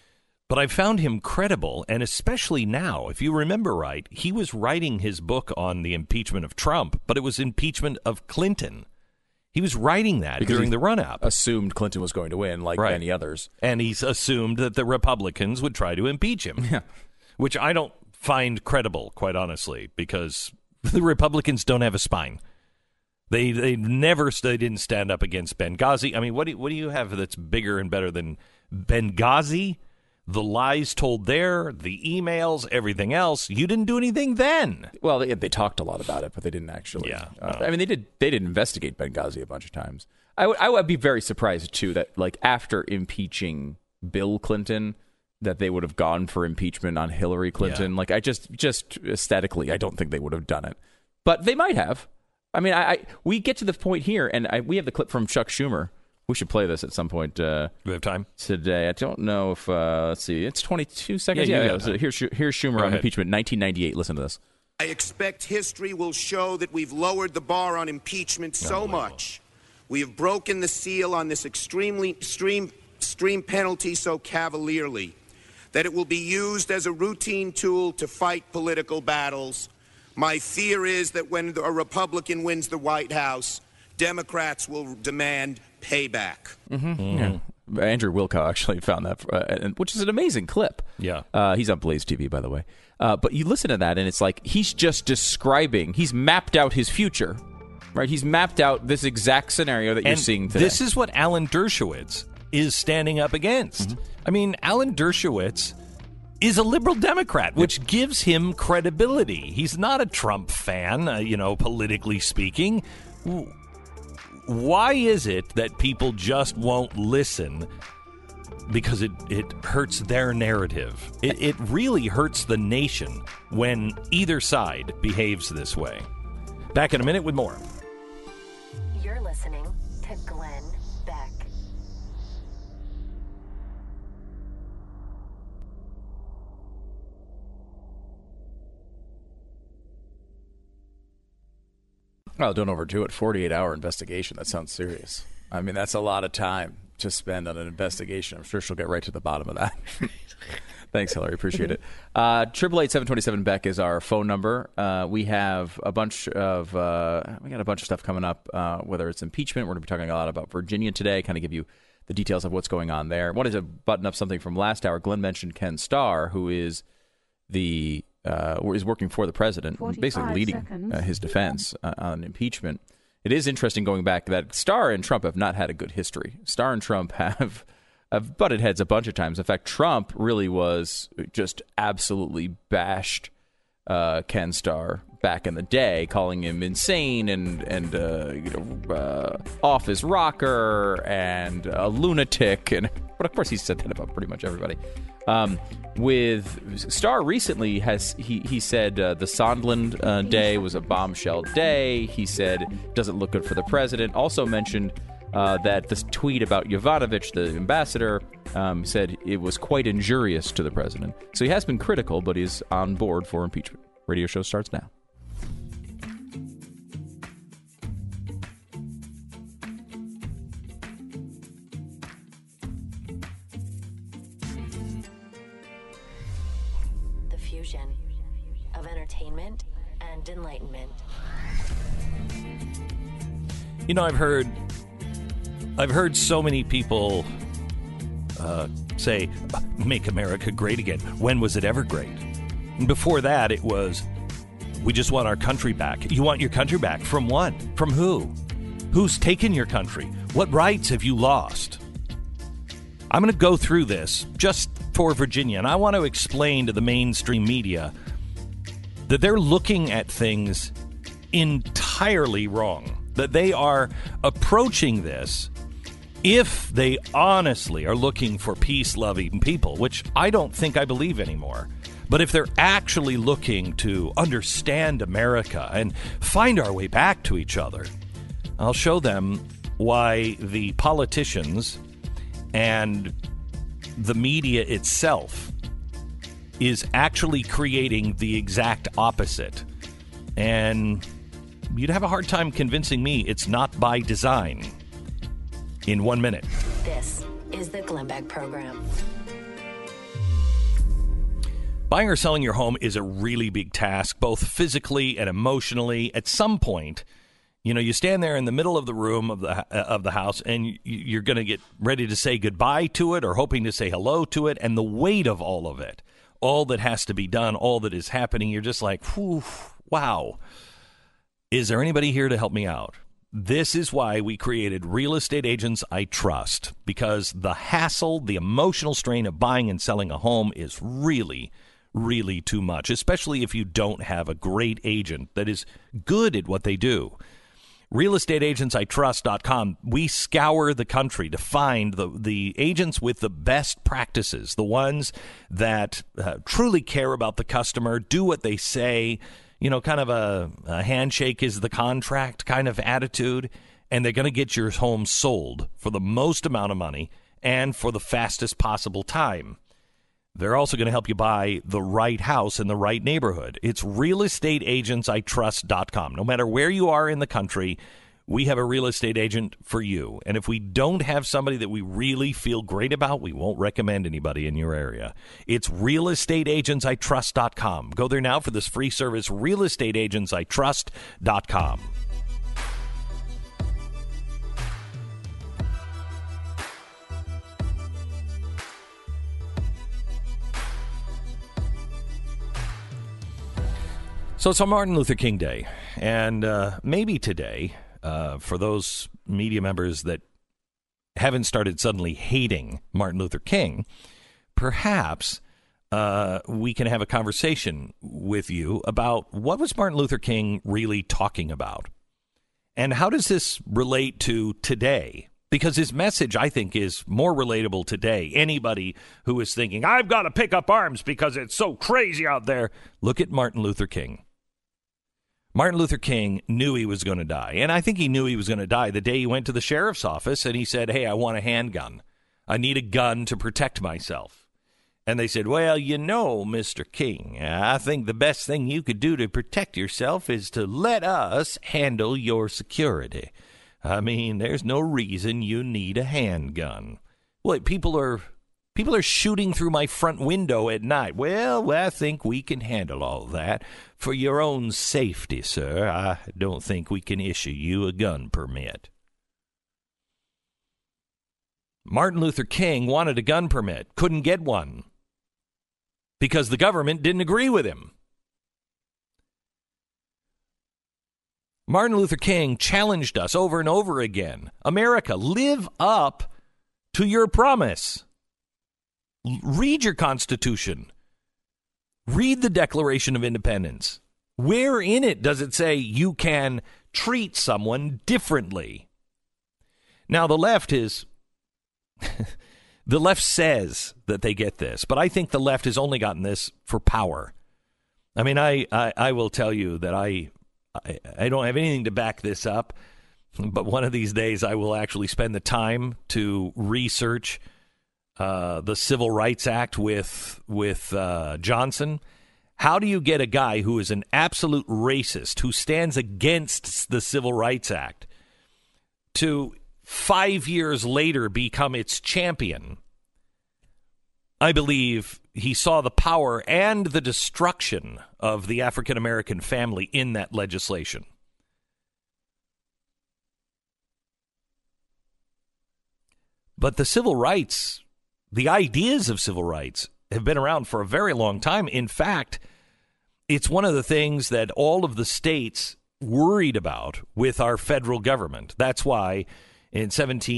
But I found him credible, and especially now, if you remember right, he was writing his book on the impeachment of Trump, but it was impeachment of Clinton. He was writing that because during the run-up. Assumed Clinton was going to win, like many others. And he's assumed that the Republicans would try to impeach him, which I don't find credible, quite honestly, because the Republicans don't have a spine. They didn't stand up against Benghazi. I mean, what do you have that's bigger and better than Benghazi? The lies told there, the emails, everything else. You didn't do anything then. Well, they talked a lot about it, but they didn't actually. Yeah. I mean, they did investigate Benghazi a bunch of times. I would be very surprised, too, that like after impeaching Bill Clinton, that they would have gone for impeachment on Hillary Clinton. Yeah. Like, I just aesthetically, I don't think they would have done it. But they might have. I mean, we get to the point here, and we have the clip from Chuck Schumer. We should play this at some point. Do we have time? Today. I don't know if, let's see, it's 22 seconds. Yeah. So here's Schumer on impeachment, 1998. Listen to this. I expect history will show that we've lowered the bar on impeachment so much. We have broken the seal on this extreme penalty so cavalierly that it will be used as a routine tool to fight political battles. My fear is that when a Republican wins the White House, Democrats will demand payback. Yeah. Andrew Wilkow actually found that, which is an amazing clip. Yeah. He's on Blaze TV, by the way. But you listen to that, and it's like he's just describing, he's mapped out his future, right? He's mapped out this exact scenario that you're seeing today. This is what Alan Dershowitz is standing up against. I mean, Alan Dershowitz is a liberal Democrat, which gives him credibility. He's not a Trump fan, politically speaking. Why is it that people just won't listen? Because it hurts their narrative. It really hurts the nation when either side behaves this way. Back in a minute with more. You're listening to Glenn Beck. Well, don't overdo it. 48-hour investigation. That sounds serious. I mean, that's a lot of time to spend on an investigation. I'm sure she'll get right to the bottom of that. Thanks, Hillary. Appreciate it. 888-727-BECK is our phone number. We have a bunch of stuff coming up, whether it's impeachment. We're going to be talking a lot about Virginia today, kind of give you the details of what's going on there. I wanted to button up something from last hour. Glenn mentioned Ken Starr, who is is working for the president, basically leading his defense on impeachment. It is interesting going back that Starr and Trump have not had a good history. Starr and Trump have butted heads a bunch of times. In fact, Trump really was just absolutely bashed Ken Starr back in the day, calling him insane and off his rocker and a lunatic. But of course, he said that about pretty much everybody. With Starr recently, he said the Sondland day was a bombshell day. He said doesn't look good for the president. Also mentioned that this tweet about Yovanovitch, the ambassador, said it was quite injurious to the president. So he has been critical, but he's on board for impeachment. Radio show starts now. The fusion of entertainment and enlightenment. You know, I've heard so many people say, "Make America great again." When was it ever great? And before that, it was, "We just want our country back." You want your country back from what? From who? Who's taken your country? What rights have you lost? I'm going to go through this just for Virginia, and I want to explain to the mainstream media that they're looking at things entirely wrong, that they are approaching this, if they honestly are looking for peace-loving people, which I don't think I believe anymore, but if they're actually looking to understand America and find our way back to each other, I'll show them why the politicians and the media itself is actually creating the exact opposite. And you'd have a hard time convincing me it's not by design. In 1 minute. This is the Glenn Beck Program. Buying or selling your home is a really big task, both physically and emotionally. At some point, you stand there in the middle of the room of the house, and you're going to get ready to say goodbye to it or hoping to say hello to it, and the weight of all of it, all that has to be done, all that is happening, you're just like, whew, wow. Is there anybody here to help me out? This is why we created Real Estate Agents I Trust, because the hassle, the emotional strain of buying and selling a home is really too much, especially if you don't have a great agent that is good at what they do. RealestateAgentsITrust.com. We scour the country to find the agents with the best practices, the ones that truly care about the customer, do what they say, kind of a handshake is the contract kind of attitude, and they're going to get your home sold for the most amount of money and for the fastest possible time. They're also going to help you buy the right house in the right neighborhood. It's realestateagentsitrust.com. No matter where you are in the country, we have a real estate agent for you. And if we don't have somebody that we really feel great about, we won't recommend anybody in your area. It's realestateagentsitrust.com. Go there now for this free service, realestateagentsitrust.com. So it's on Martin Luther King Day, and maybe today, for those media members that haven't started suddenly hating Martin Luther King, perhaps we can have a conversation with you about what was Martin Luther King really talking about, and how does this relate to today? Because his message, I think, is more relatable today. Anybody who is thinking, I've got to pick up arms because it's so crazy out there, look at Martin Luther King. Martin Luther King knew he was going to die, and I think he knew he was going to die the day he went to the sheriff's office and he said, hey, I want a handgun. I need a gun to protect myself. And they said, well, Mr. King, I think the best thing you could do to protect yourself is to let us handle your security. I mean, there's no reason you need a handgun. Well, people are shooting through my front window at night. Well, I think we can handle all that. For your own safety, sir, I don't think we can issue you a gun permit. Martin Luther King wanted a gun permit, couldn't get one, because the government didn't agree with him. Martin Luther King challenged us over and over again. America, live up to your promise. Read your Constitution. Read the Declaration of Independence. Where in it does it say you can treat someone differently? Now, the left says that they get this, but I think the left has only gotten this for power. I mean, I will tell you that I don't have anything to back this up, but one of these days I will actually spend the time to research the Civil Rights Act with Johnson. How do you get a guy who is an absolute racist, who stands against the Civil Rights Act, to 5 years later become its champion? I believe he saw the power and the destruction of the African-American family in that legislation. But the civil rights, the ideas of civil rights, have been around for a very long time. In fact, it's one of the things that all of the states worried about with our federal government. That's why in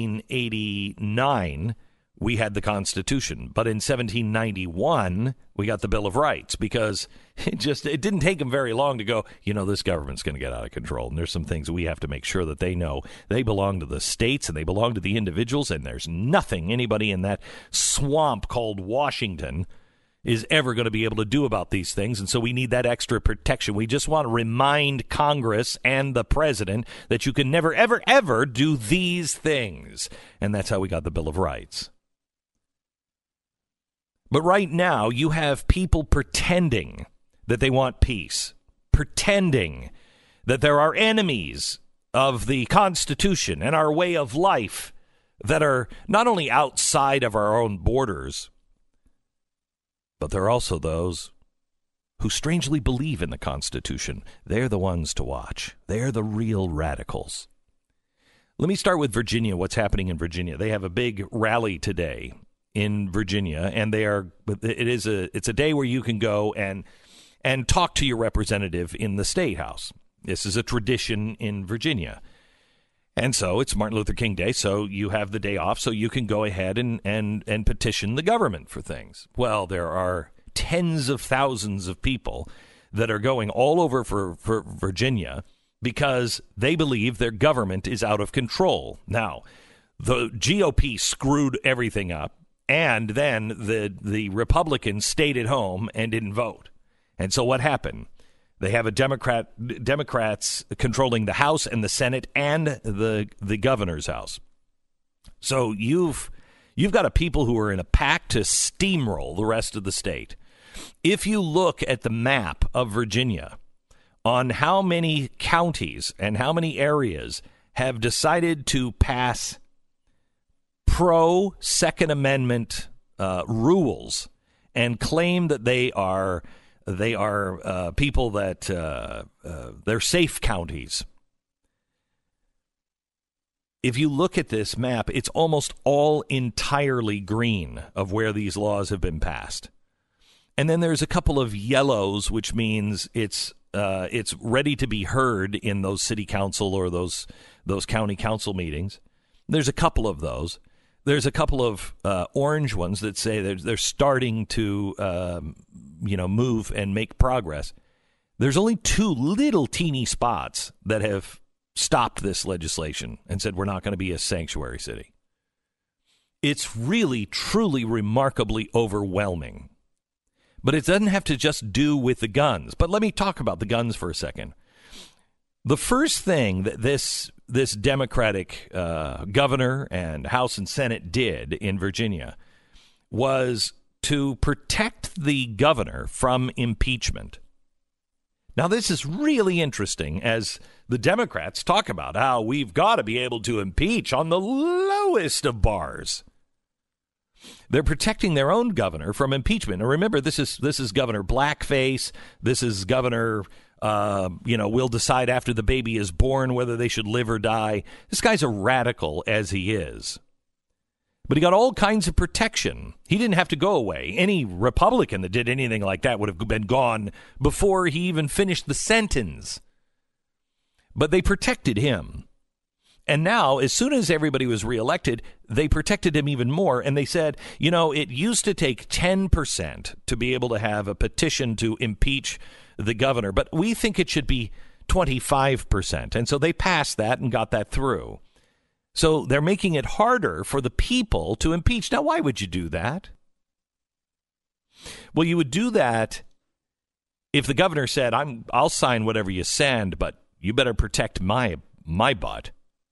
1789, we had the Constitution. But in 1791, we got the Bill of Rights, because it didn't take them very long to go, this government's going to get out of control. And there's some things we have to make sure that they know. They belong to the states and they belong to the individuals. And there's nothing anybody in that swamp called Washington is ever going to be able to do about these things. And so we need that extra protection. We just want to remind Congress and the president that you can never, ever, ever do these things. And that's how we got the Bill of Rights. But right now, you have people pretending that they want peace, pretending that there are enemies of the Constitution and our way of life that are not only outside of our own borders, but there are also those who strangely believe in the Constitution. They're the ones to watch. They're the real radicals. Let me start with Virginia, what's happening in Virginia. They have a big rally today in Virginia, and it's a day where you can go and talk to your representative in the State House. This is a tradition in Virginia. And so it's Martin Luther King Day, so you have the day off, so you can go ahead and petition the government for things. Well, there are tens of thousands of people that are going all over for Virginia because they believe their government is out of control. Now, the GOP screwed everything up, and then the Republicans stayed at home and didn't vote. And so what happened? They have Democrats controlling the House and the Senate and the governor's house. So you've got a people who are in a pact to steamroll the rest of the state. If you look at the map of Virginia on how many counties and how many areas have decided to pass pro-Second Amendment rules and claim that they are people that they're safe counties. If you look at this map, it's almost all entirely green of where these laws have been passed. And then there's a couple of yellows, which means it's ready to be heard in those city council or those county council meetings. There's a couple of those. There's a couple of orange ones that say they're starting to move and make progress. There's only two little teeny spots that have stopped this legislation and said we're not going to be a sanctuary city. It's really, truly, remarkably overwhelming. But it doesn't have to just do with the guns. But let me talk about the guns for a second. The first thing that this Democratic governor and House and Senate did in Virginia was to protect the governor from impeachment. Now, this is really interesting as the Democrats talk about how we've got to be able to impeach on the lowest of bars. They're protecting their own governor from impeachment. And remember, this is Governor Blackface. This is Governor, we'll decide after the baby is born whether they should live or die. This guy's a radical as he is. But he got all kinds of protection. He didn't have to go away. Any Republican that did anything like that would have been gone before he even finished the sentence. But they protected him. And now, as soon as everybody was reelected, they protected him even more. And they said, it used to take 10% to be able to have a petition to impeach the governor, but we think it should be 25%. And so they passed that and got that through. So they're making it harder for the people to impeach. Now, why would you do that? Well, you would do that if the governor said, I'll sign whatever you send, but you better protect my butt.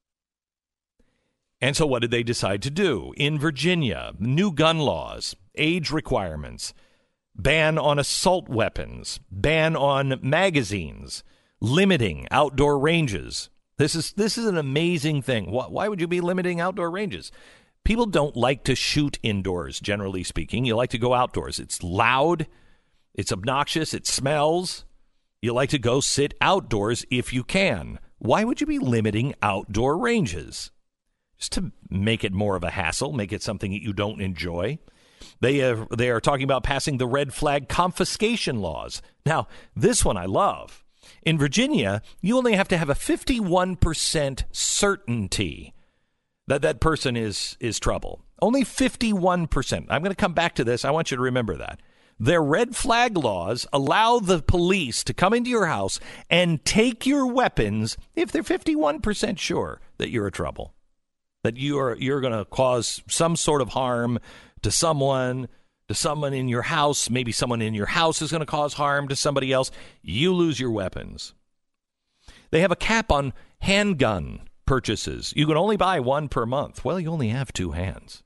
And so what did they decide to do? In Virginia, new gun laws, age requirements, ban on assault weapons, ban on magazines, limiting outdoor ranges. This is an amazing thing. Why would you be limiting outdoor ranges? People don't like to shoot indoors, generally speaking. You like to go outdoors. It's loud. It's obnoxious. It smells. You like to go sit outdoors if you can. Why would you be limiting outdoor ranges? Just to make it more of a hassle, make it something that you don't enjoy. They are talking about passing the red flag confiscation laws. Now, this one I love. In Virginia, you only have to have a 51% certainty that that person is trouble. Only 51%. I'm going to come back to this. I want you to remember that. Their red flag laws allow the police to come into your house and take your weapons if they're 51% sure that you're a trouble, that you're going to cause some sort of harm to someone in your house. Maybe someone in your house is going to cause harm to somebody else. You lose your weapons. They have a cap on handgun purchases. You can only buy one per month. Well, you only have two hands.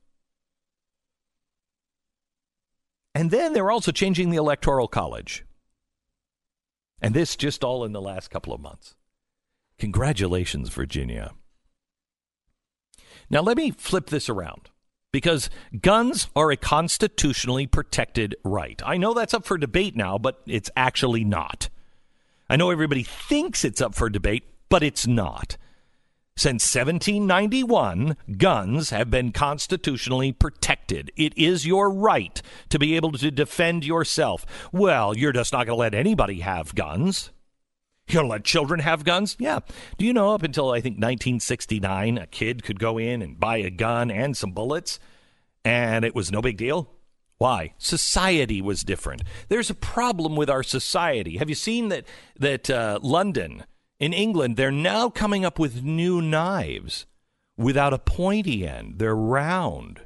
And then they're also changing the Electoral College. And this just all in the last couple of months. Congratulations, Virginia. Now, let me flip this around. because guns are a constitutionally protected right. I know that's up for debate now, but it's actually not. I know everybody thinks it's up for debate, but it's not. Since 1791, guns have been constitutionally protected. It is your right to be able to defend yourself. Well, you're just not going to let anybody have guns. You're going to let children have guns? Yeah. Do you know up until, I think, 1969, a kid could go in and buy a gun and some bullets, and it was no big deal? Why? Society was different. There's a problem with our society. Have you seen that London, in England, they're now coming up with new knives without a pointy end. They're round.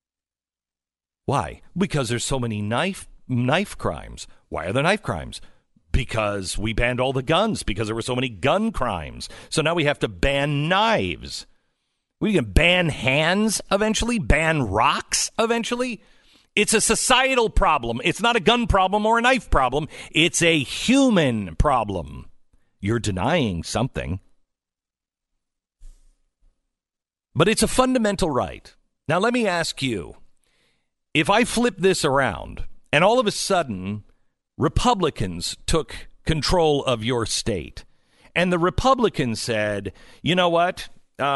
Why? Because there's so many knife crimes. Why are there knife crimes? Because we banned all the guns, because there were so many gun crimes. So now we have to ban knives. We can ban hands eventually, ban rocks eventually. It's a societal problem. It's not a gun problem or a knife problem. It's a human problem. You're denying something. But it's a fundamental right. Now, let me ask you, if I flip this around and all of a sudden Republicans took control of your state and the Republicans said, you know what,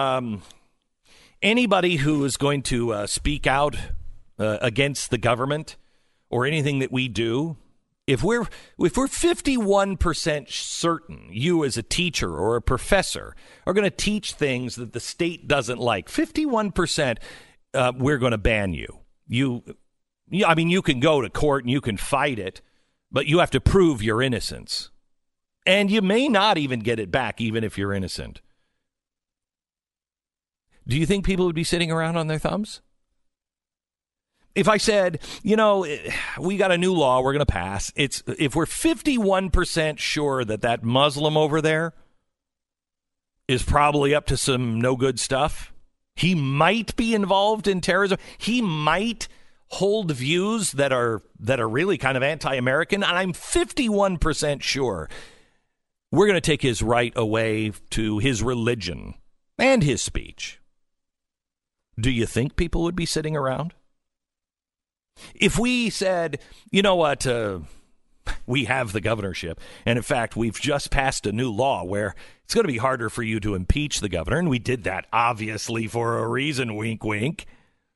anybody who is going to speak out against the government or anything that we do, if we're 51% certain you as a teacher or a professor are going to teach things that the state doesn't like, 51%, we're going to ban you. I mean, you can go to court and you can fight it, but you have to prove your innocence. And you may not even get it back, even if you're innocent. Do you think people would be sitting around on their thumbs? If I said, you know, we got a new law we're going to pass. If we're 51% sure that Muslim over there is probably up to some no good stuff, he might be involved in terrorism, he might hold views that are really kind of anti-American, and I'm 51% sure we're going to take his right away to his religion and his speech. Do you think people would be sitting around? If we said, you know what, we have the governorship, and in fact, we've just passed a new law where it's going to be harder for you to impeach the governor, and we did that obviously for a reason, wink, wink.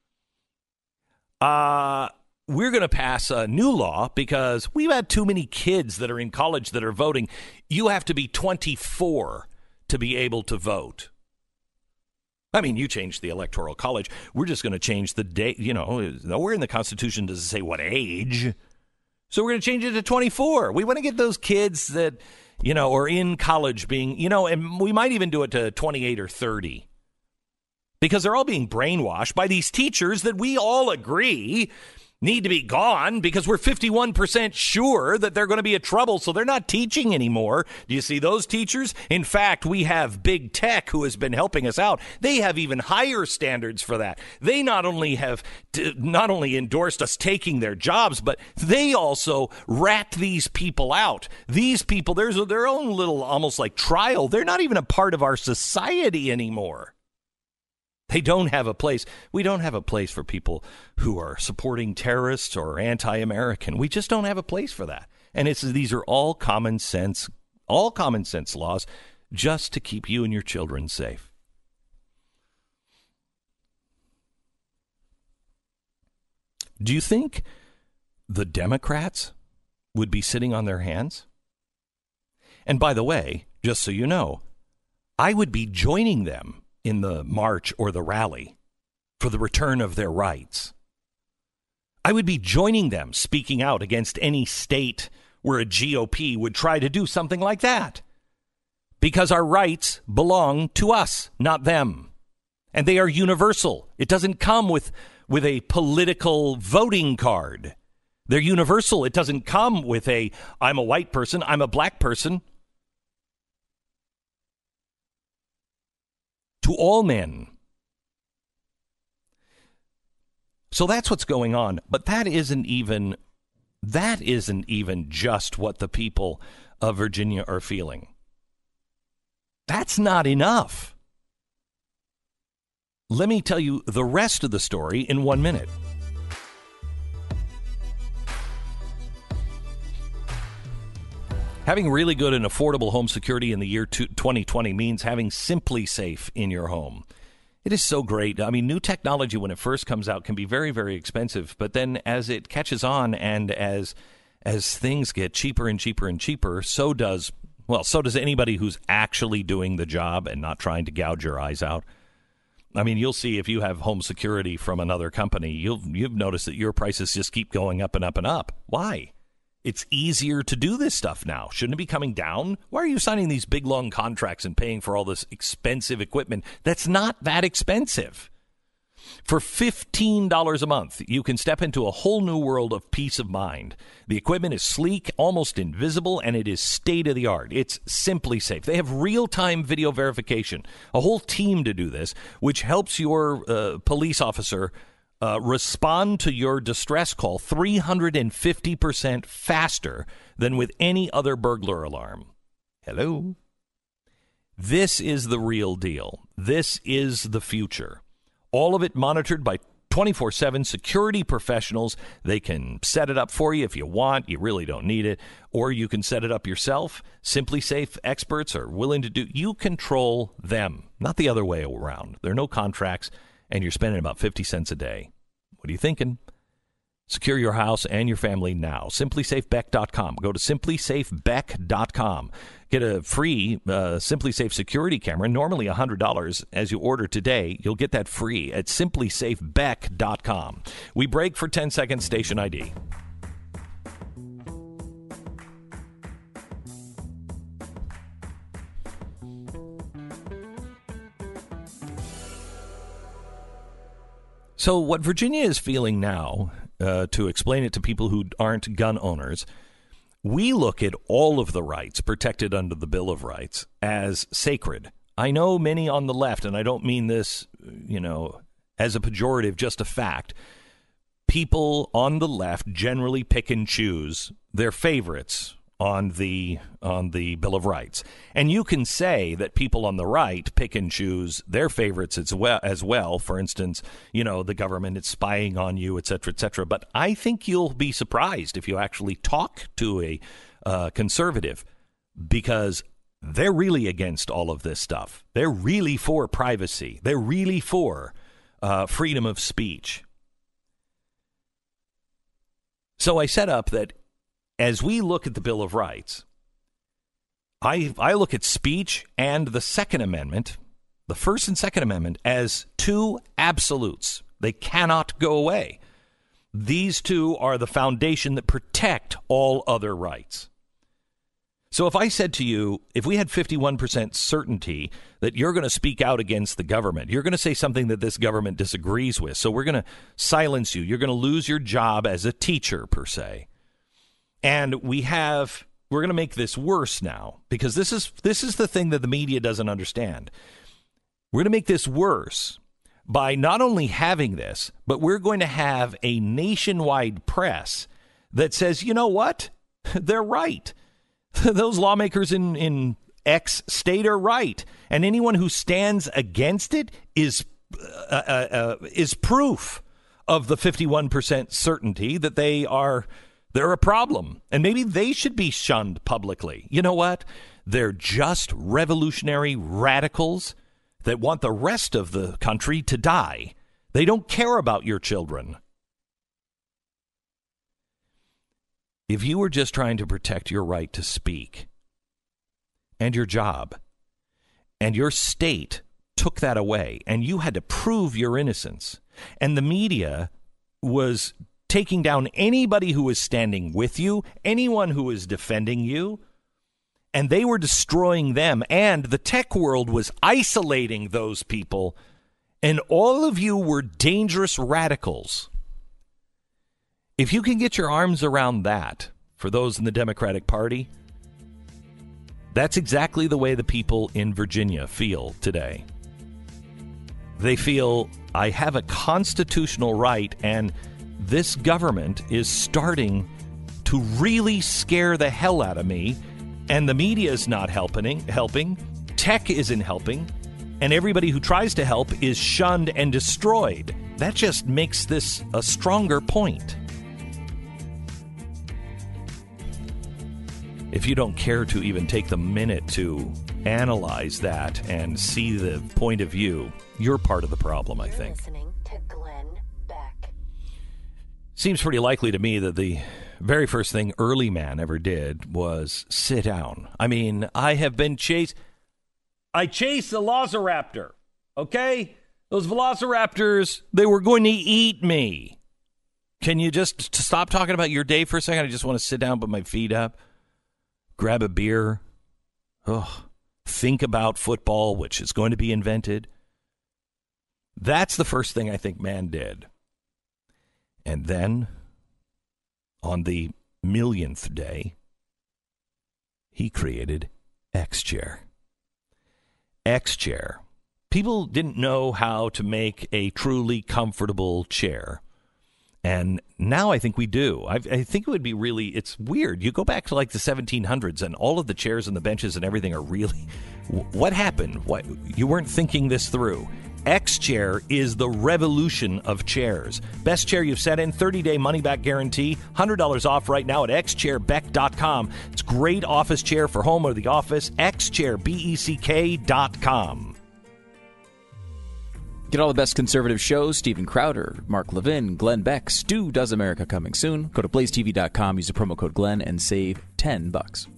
We're going to pass a new law because we've had too many kids that are in college that are voting. You have to be 24 to be able to vote. I mean, you changed the Electoral College. We're just going to change the date. You know, nowhere in the Constitution does it say what age. So we're going to change it to 24. We want to get those kids that, you know, are in college being, you know, and we might even do it to 28 or 30. Because they're all being brainwashed by these teachers that we all agree need to be gone because we're 51% sure that they're going to be a trouble, so they're not teaching anymore. Do you see those teachers? In fact, we have big tech who has been helping us out. They have even higher standards for that. They not only endorsed us taking their jobs, but they also rat these people out. These people, there's their own little almost like trial. They're not even a part of our society anymore. They don't have a place. We don't have a place for people who are supporting terrorists or anti-American. We just don't have a place for that. And these are all common sense laws just to keep you and your children safe. Do you think the Democrats would be sitting on their hands? And by the way, just so you know, I would be joining them in the march or the rally for the return of their rights. I would be joining them speaking out against any state where a GOP would try to do something like that. Because our rights belong to us, not them. And they are universal. It doesn't come with a political voting card. They're universal. It doesn't come with I'm a white person, I'm a black person. To all men. So that's what's going on. But that isn't even just what the people of Virginia are feeling. That's not enough. Let me tell you the rest of the story in 1 minute. Having really good and affordable home security in the year 2020 means having SimpliSafe in your home. It is so great. I mean, new technology when it first comes out can be very, very expensive, but then as it catches on and as things get cheaper and cheaper and cheaper, so does anybody who's actually doing the job and not trying to gouge your eyes out. I mean, you'll see if you have home security from another company, you've noticed that your prices just keep going up and up and up. Why? It's easier to do this stuff now. Shouldn't it be coming down? Why are you signing these big, long contracts and paying for all this expensive equipment that's not that expensive? For $15 a month, you can step into a whole new world of peace of mind. The equipment is sleek, almost invisible, and it is state-of-the-art. It's SimpliSafe. They have real-time video verification, a whole team to do this, which helps your police officer respond to your distress call 350% faster than with any other burglar alarm. Hello? This is the real deal. This is the future. All of it monitored by 24/7 security professionals. They can set it up for you if you want. You really don't need it. Or you can set it up yourself. SimpliSafe experts are willing to do. You control them, not the other way around. There are no contracts, and you're spending about 50 cents a day. What are you thinking? Secure your house and your family now. SimpliSafeBeck.com. Go to SimpliSafeBeck.com. Get a free SimpliSafe security camera, normally $100. As you order today, you'll get that free at SimpliSafeBeck.com. We break for 10 seconds, station ID. So what Virginia is feeling now, to explain it to people who aren't gun owners, we look at all of the rights protected under the Bill of Rights as sacred. I know many on the left, and I don't mean this, as a pejorative, just a fact. People on the left generally pick and choose their favorites on the Bill of Rights. And you can say that people on the right pick and choose their favorites as well. For instance, the government is spying on you, et cetera, et cetera. But I think you'll be surprised if you actually talk to a conservative, because they're really against all of this stuff. They're really for privacy. They're really for freedom of speech. So I set up that as we look at the Bill of Rights, I look at speech and the Second Amendment, the First and Second Amendment, as two absolutes. They cannot go away. These two are the foundation that protect all other rights. So if I said to you, if we had 51% certainty that you're going to speak out against the government, you're going to say something that this government disagrees with, so we're going to silence you, you're going to lose your job as a teacher, per se. And we're going to make this worse now, because this is the thing that the media doesn't understand. We're going to make this worse by not only having this, but we're going to have a nationwide press that says, you know what? They're right. Those lawmakers in X state are right. And anyone who stands against it is proof of the 51% certainty that they're a problem, and maybe they should be shunned publicly. You know what? They're just revolutionary radicals that want the rest of the country to die. They don't care about your children. If you were just trying to protect your right to speak and your job, and your state took that away, and you had to prove your innocence, and the media was taking down anybody who was standing with you, anyone who was defending you, and they were destroying them, and the tech world was isolating those people, and all of you were dangerous radicals. If you can get your arms around that, for those in the Democratic Party, that's exactly the way the people in Virginia feel today. They feel, I have a constitutional right, and this government is starting to really scare the hell out of me, and the media is not helping. Tech isn't helping. and everybody who tries to help is shunned and destroyed. That just makes this a stronger point. If you don't care to even take the minute to analyze that and see the point of view, you're part of the problem, I think. Listening to Glenn Beck. Seems pretty likely to me that the very first thing Early Man ever did was sit down. I mean, I have been chased. I chased a velociraptor, okay? Those velociraptors, they were going to eat me. Can you just stop talking about your day for a second? I just want to sit down, put my feet up, grab a beer. Think about football, which is going to be invented. That's the first thing I think man did. And then, on the millionth day, he created X-Chair. X-Chair. People didn't know how to make a truly comfortable chair. And now I think we do. I think it would be really, it's weird. You go back to like the 1700s and all of the chairs and the benches and everything are really, what happened? What, you weren't thinking this through. X-Chair is the revolution of chairs. Best chair you've sat in, 30-day money-back guarantee, $100 off right now at xchairbeck.com. It's great office chair for home or the office, xchairbeck.com. Get all the best conservative shows, Steven Crowder, Mark Levin, Glenn Beck, Stu Does America coming soon. Go to blazetv.com, use the promo code Glenn, and save $10.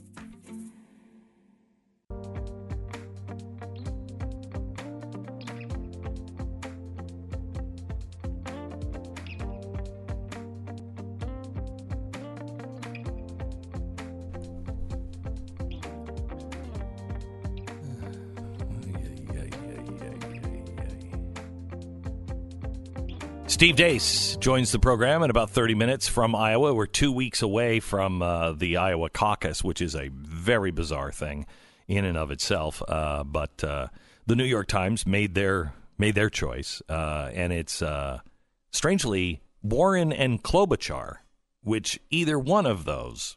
Steve Deace joins the program in about 30 minutes from Iowa. We're 2 weeks away from the Iowa caucus, which is a very bizarre thing in and of itself. But the New York Times made their choice, and it's strangely Warren and Klobuchar, which either one of those,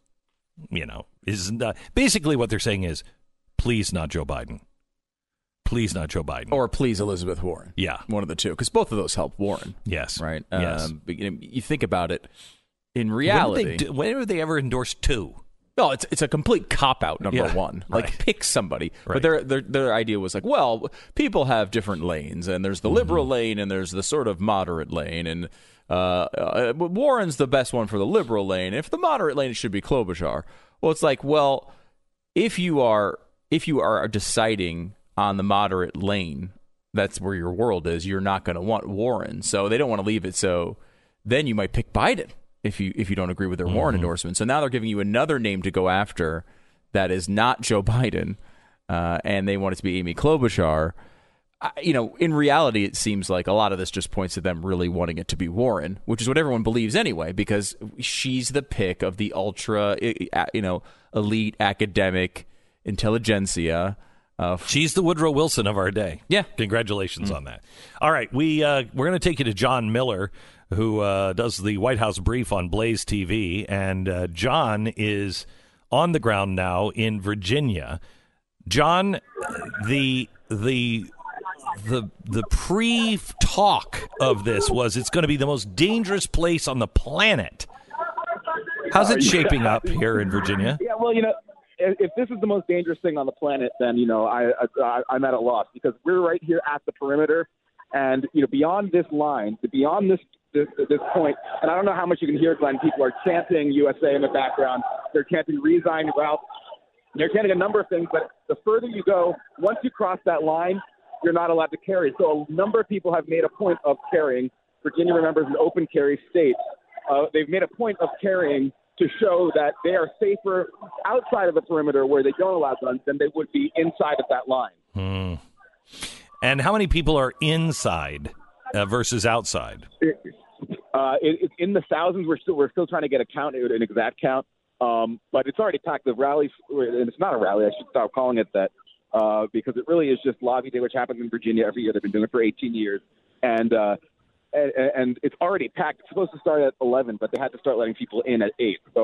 is basically what they're saying is, please not Joe Biden. Please not Joe Biden. Or please Elizabeth Warren. Yeah. One of the two. Because both of those help Warren. Yes. Right? Yes. But, you think about it, in reality. When have they ever endorsed two? No, it's a complete cop-out, number one. Like, right. pick somebody. Right. But their idea was like, well, people have different lanes, and there's the liberal lane, and there's the sort of moderate lane, and Warren's the best one for the liberal lane. If the moderate lane, it should be Klobuchar. Well, it's like, well, if you are deciding on the moderate lane, that's where your world is, you're not going to want Warren. So they don't want to leave it. So then you might pick Biden if you don't agree with their Warren endorsement. So now they're giving you another name to go after that is not Joe Biden, and they want it to be Amy Klobuchar. In reality, it seems like a lot of this just points to them really wanting it to be Warren, which is what everyone believes anyway, because she's the pick of the ultra, elite academic intelligentsia. She's the Woodrow Wilson of our day. Yeah. Congratulations on that. All right. We're going to take you to John Miller, who does the White House Brief on Blaze TV. And John is on the ground now in Virginia. John, the pre-talk of this was it's going to be the most dangerous place on the planet. How's it shaping up here in Virginia? Yeah, well, if this is the most dangerous thing on the planet, then I'm at a loss, because we're right here at the perimeter, and beyond this line, beyond this point, and I don't know how much you can hear, Glenn. People are chanting USA in the background. They're chanting resign Ralph. They're chanting a number of things, but the further you go, once you cross that line, you're not allowed to carry. So a number of people have made a point of carrying. Virginia, remember, is an open carry state. They've made a point of carrying to show that they are safer outside of the perimeter where they don't allow guns than they would be inside of that line. And how many people are inside versus outside? It's in the thousands. We're still trying to get an exact count, but it's already packed. The rally, and it's not a rally. I should stop calling it that, because it really is just Lobby Day, which happens in Virginia every year. They've been doing it for 18 years, and it's already packed. It's supposed to start at 11, but they had to start letting people in at 8. So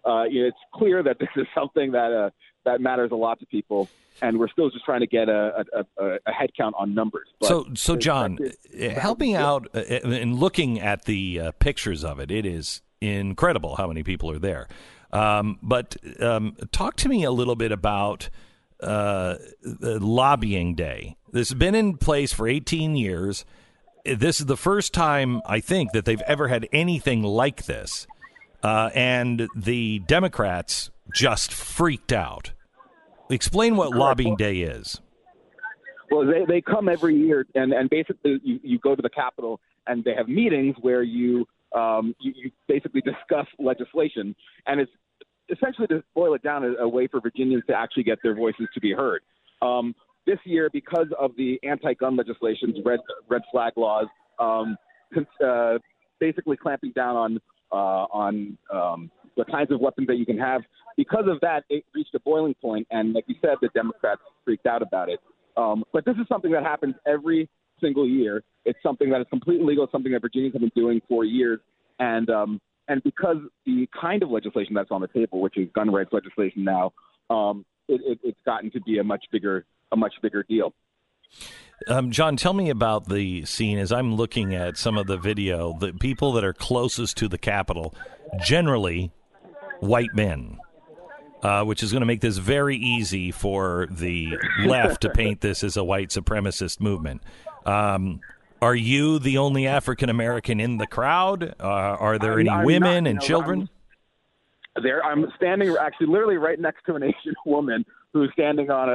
it's clear that this is something that matters a lot to people, and we're still just trying to get a head count on numbers. But so John, help me out in looking at the pictures of it. It is incredible how many people are there. But talk to me a little bit about lobbying day. This has been in place for 18 years. This is the first time, I think, that they've ever had anything like this. And the Democrats just freaked out. Explain what lobbying day is. Well, they come every year, and basically you go to the Capitol, and they have meetings where you basically discuss legislation, and it's essentially, to boil it down, a way for Virginians to actually get their voices to be heard. This year, because of the anti-gun legislation, red flag laws, basically clamping down on the kinds of weapons that you can have. Because of that, it reached a boiling point, and like you said, the Democrats freaked out about it. But this is something that happens every single year. It's something that is completely legal. It's something that Virginians have been doing for years, and because the kind of legislation that's on the table, which is gun rights legislation now, it's gotten to be a much bigger deal. John, tell me about the scene as I'm looking at some of the video. The people that are closest to the Capitol, generally white men, which is going to make this very easy for the left to paint this as a white supremacist movement. Are you the only African American in the crowd? Are there any women and children? I'm standing actually literally right next to an Asian woman who's standing on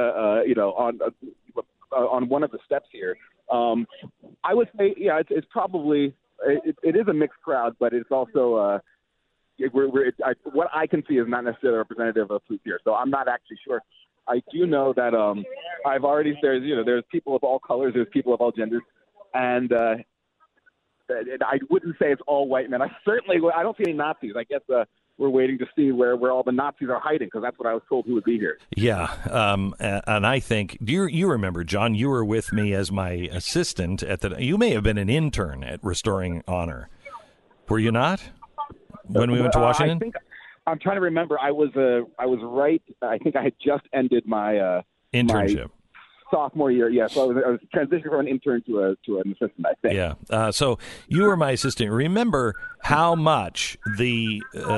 on one of the steps here. I would say, it's probably it is a mixed crowd, but it's also what I can see is not necessarily representative of who's here. So I'm not actually sure. I do know that there's people of all colors, there's people of all genders, and I wouldn't say it's all white men. I don't see any Nazis. I guess we're waiting to see where all the Nazis are hiding, because that's what I was told who would be here. Yeah, and I think you remember, John, you were with me as my assistant you may have been an intern at Restoring Honor. Were you not? When we went to Washington? I'm trying to remember. I was right. I think I had just ended my internship. My sophomore year, yeah. So I was transitioning from an intern to an assistant, I think. Yeah. So you were my assistant. Remember how much the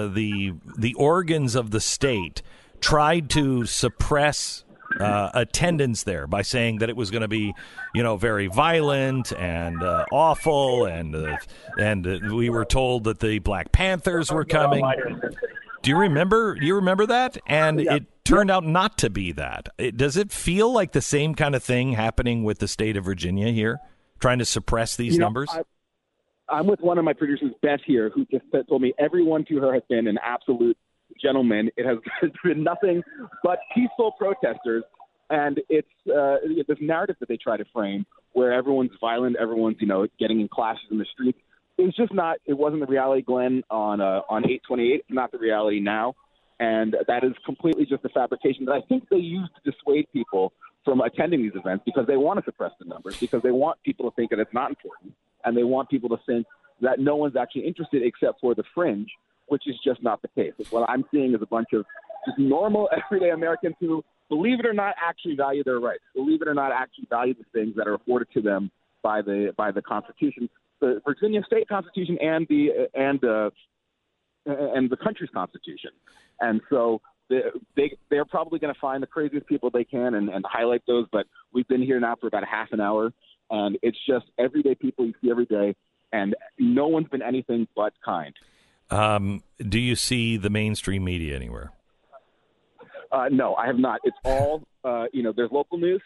organs of the state tried to suppress attendance there by saying that it was going to be, very violent and awful, and we were told that the Black Panthers were coming. Do you remember that? And it turned out not to be that. Does it feel like the same kind of thing happening with the state of Virginia here, trying to suppress these numbers? I'm with one of my producers, Beth, here, who just told me everyone to her has been an absolute gentleman. It has been nothing but peaceful protesters, and it's this narrative that they try to frame where everyone's violent, everyone's getting in clashes in the streets. It's just not. It wasn't the reality, Glenn, on 8/28. It's not the reality now, and that is completely just a fabrication that I think they use to dissuade people from attending these events, because they want to suppress the numbers, because they want people to think that it's not important, and they want people to think that no one's actually interested except for the fringe, which is just not the case. What I'm seeing is a bunch of just normal, everyday Americans who, believe it or not, actually value their rights. Believe it or not, actually value the things that are afforded to them by the Constitution. The Virginia state constitution and the country's constitution, and so they're probably going to find the craziest people they can and highlight those. But we've been here now for about a half an hour, and it's just everyday people you see every day, and no one's been anything but kind. Do you see the mainstream media anywhere? No, I have not. It's all there's local news.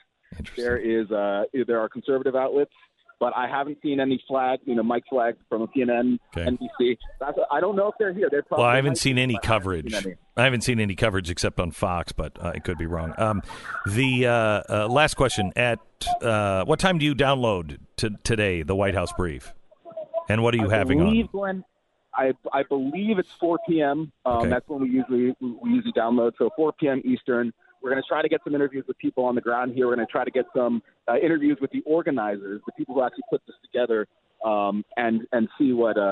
There are conservative outlets. But I haven't seen any flags, Mike flags from CNN, NBC. I don't know if they're here. I haven't seen any coverage. I haven't seen any coverage except on Fox, but I could be wrong. The last question: at what time do you download today the White House brief, and what are you having on? Glenn, I believe it's 4 p.m. That's when we usually download. So 4 p.m. Eastern. We're going to try to get some interviews with people on the ground here. We're going to try to get some interviews with the organizers, the people who actually put this together, and see what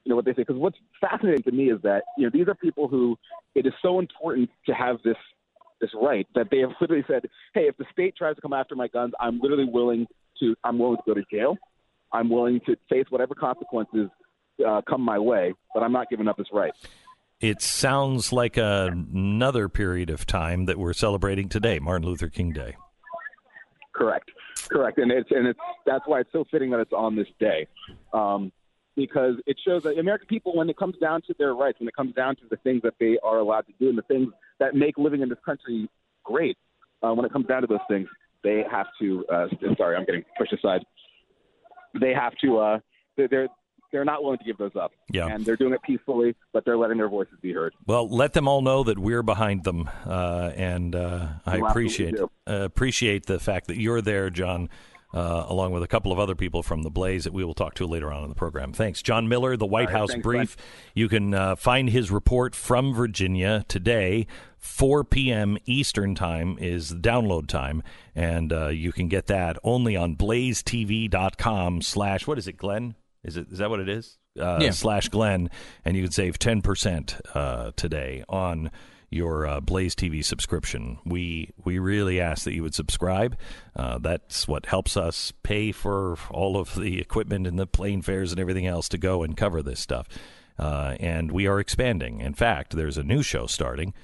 what they say. Because what's fascinating to me is that, these are people who it is so important to have this right that they have literally said, hey, if the state tries to come after my guns, I'm willing to go to jail. I'm willing to face whatever consequences come my way, but I'm not giving up this right. It sounds like another period of time that we're celebrating today, Martin Luther King Day. Correct, and that's why it's so fitting that it's on this day, because it shows that American people, when it comes down to their rights, when it comes down to the things that they are allowed to do and the things that make living in this country great, when it comes down to those things, they have to. Sorry, I'm getting pushed aside. They have to. They're not willing to give those up. Yeah. And they're doing it peacefully, but they're letting their voices be heard. Well, let them all know that we're behind them, and I appreciate the fact that you're there, John, along with a couple of other people from the Blaze that we will talk to later on in the program. Thanks. John Miller, the White House Brief. Glenn. You can find his report from Virginia today. 4 p.m. Eastern time is download time, and you can get that only on blazetv.com/ what is it, Glenn? Is that what it is? /Glenn, and you can save 10% today on your Blaze TV subscription. We really ask that you would subscribe. That's what helps us pay for all of the equipment and the plane fares and everything else to go and cover this stuff. And we are expanding. In fact, there's a new show starting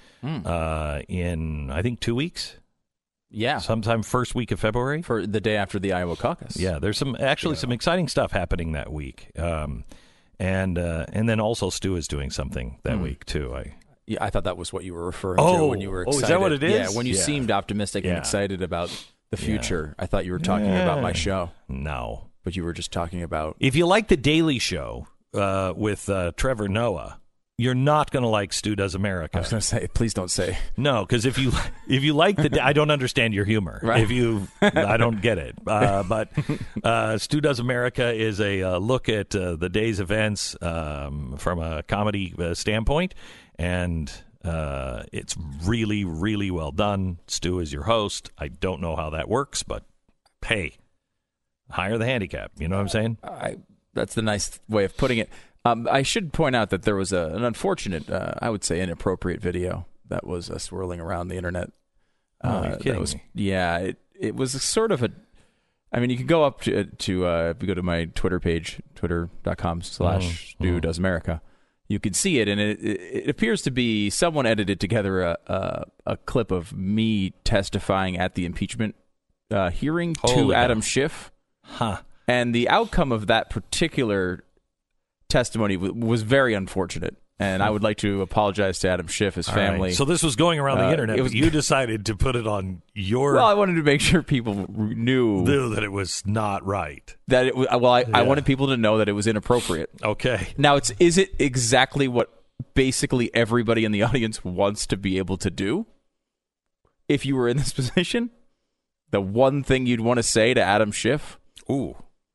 in, I think, 2 weeks. Yeah. Sometime first week of February. For the day after the Iowa caucus. Yeah, there's some exciting stuff happening that week. And then also Stu is doing something that week, too. I thought that was what you were referring to when you were excited. Is that what it is? Yeah, when you seemed optimistic and excited about the future. I thought you were talking about my show. No. But you were just talking about... If you like The Daily Show with Trevor Noah, you're not going to like Stu Does America. I was going to say, please don't say. No, because if you like I don't understand your humor. Right. I don't get it. But Stu Does America is a look at the day's events from a comedy standpoint, and it's really, really well done. Stu is your host. I don't know how that works, but hey, hire the handicap. You know what I'm saying? That's the nice way of putting it. I should point out that there was an unfortunate, I would say, inappropriate video that was swirling around the internet. You're kidding me. Yeah, it was sort of a. I mean, you can go up to if you go to my Twitter page, twitter.com/Stu Does America. You can see it, and it appears to be someone edited together a clip of me testifying at the impeachment hearing to Adam Schiff. Huh. And the outcome of that particular testimony was very unfortunate, and I would like to apologize to Adam Schiff, his family. Right. So this was going around the internet, but you decided to put it on your... Well, I wanted to make sure people knew that it was not right. That it was, I wanted people to know that it was inappropriate. Okay. Now, is it exactly what basically everybody in the audience wants to be able to do? If you were in this position, the one thing you'd want to say to Adam Schiff? Ooh.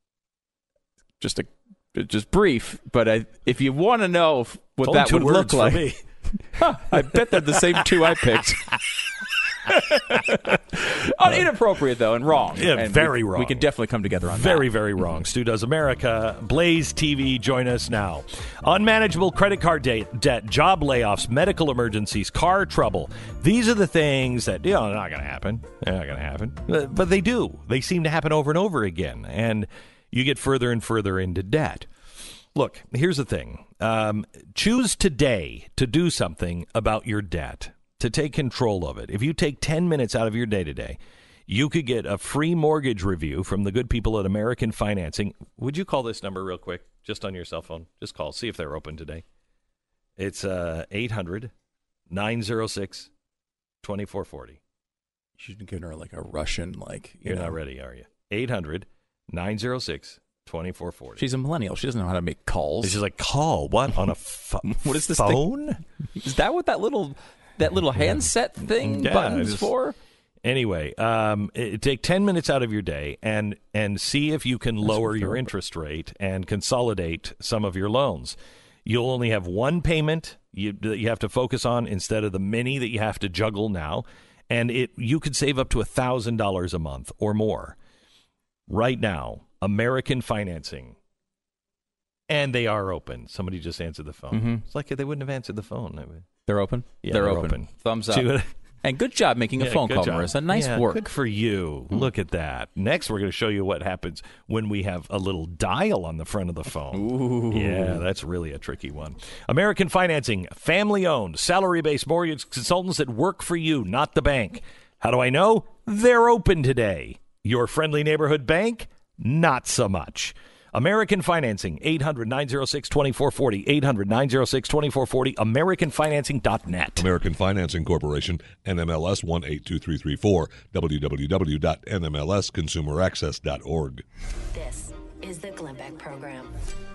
Just brief, but if you want to know what that would look like, I bet they're the same two I picked. Inappropriate, though, and wrong. Yeah, and very wrong. We can definitely come together on that. Very, very wrong. Stu Does America. Blaze TV, join us now. Unmanageable credit card debt, job layoffs, medical emergencies, car trouble. These are the things that, they're not going to happen. They're not going to happen. But they do. They seem to happen over and over again. And you get further and further into debt. Look, here's the thing. Choose today to do something about your debt, to take control of it. If you take 10 minutes out of your day today, you could get a free mortgage review from the good people at American Financing. Would you call this number real quick, just on your cell phone? Just call. See if they're open today. It's 800-906-2440. You should have given her like a Russian, You're not ready, are you? 800-906-2440. She's a millennial. She doesn't know how to make calls. She's like, call what on a what is this phone? Thing? Is that what that little handset thing buttons for? Anyway, take 10 minutes out of your day and see if you can lower your interest rate and consolidate some of your loans. You'll only have one payment you have to focus on instead of the many that you have to juggle now, and you could save up to $1,000 a month or more. Right now, American Financing And they are open. Somebody just answered the phone. Mm-hmm. It's like they wouldn't have answered the phone. They're open? Yeah, they're open. Thumbs up. And good job making a phone call, Marissa. Nice work. Good for you. Look at that. Next, we're going to show you what happens when we have a little dial on the front of the phone. Ooh. Yeah, that's really a tricky one. American Financing, family-owned, salary-based mortgage consultants that work for you, not the bank. How do I know? They're open today. Your friendly neighborhood bank? Not so much. American Financing, 800-906-2440, 800-906-2440, AmericanFinancing.net. American Financing Corporation, NMLS 182334, www.nmlsconsumeraccess.org. This is the Glenn Beck Program.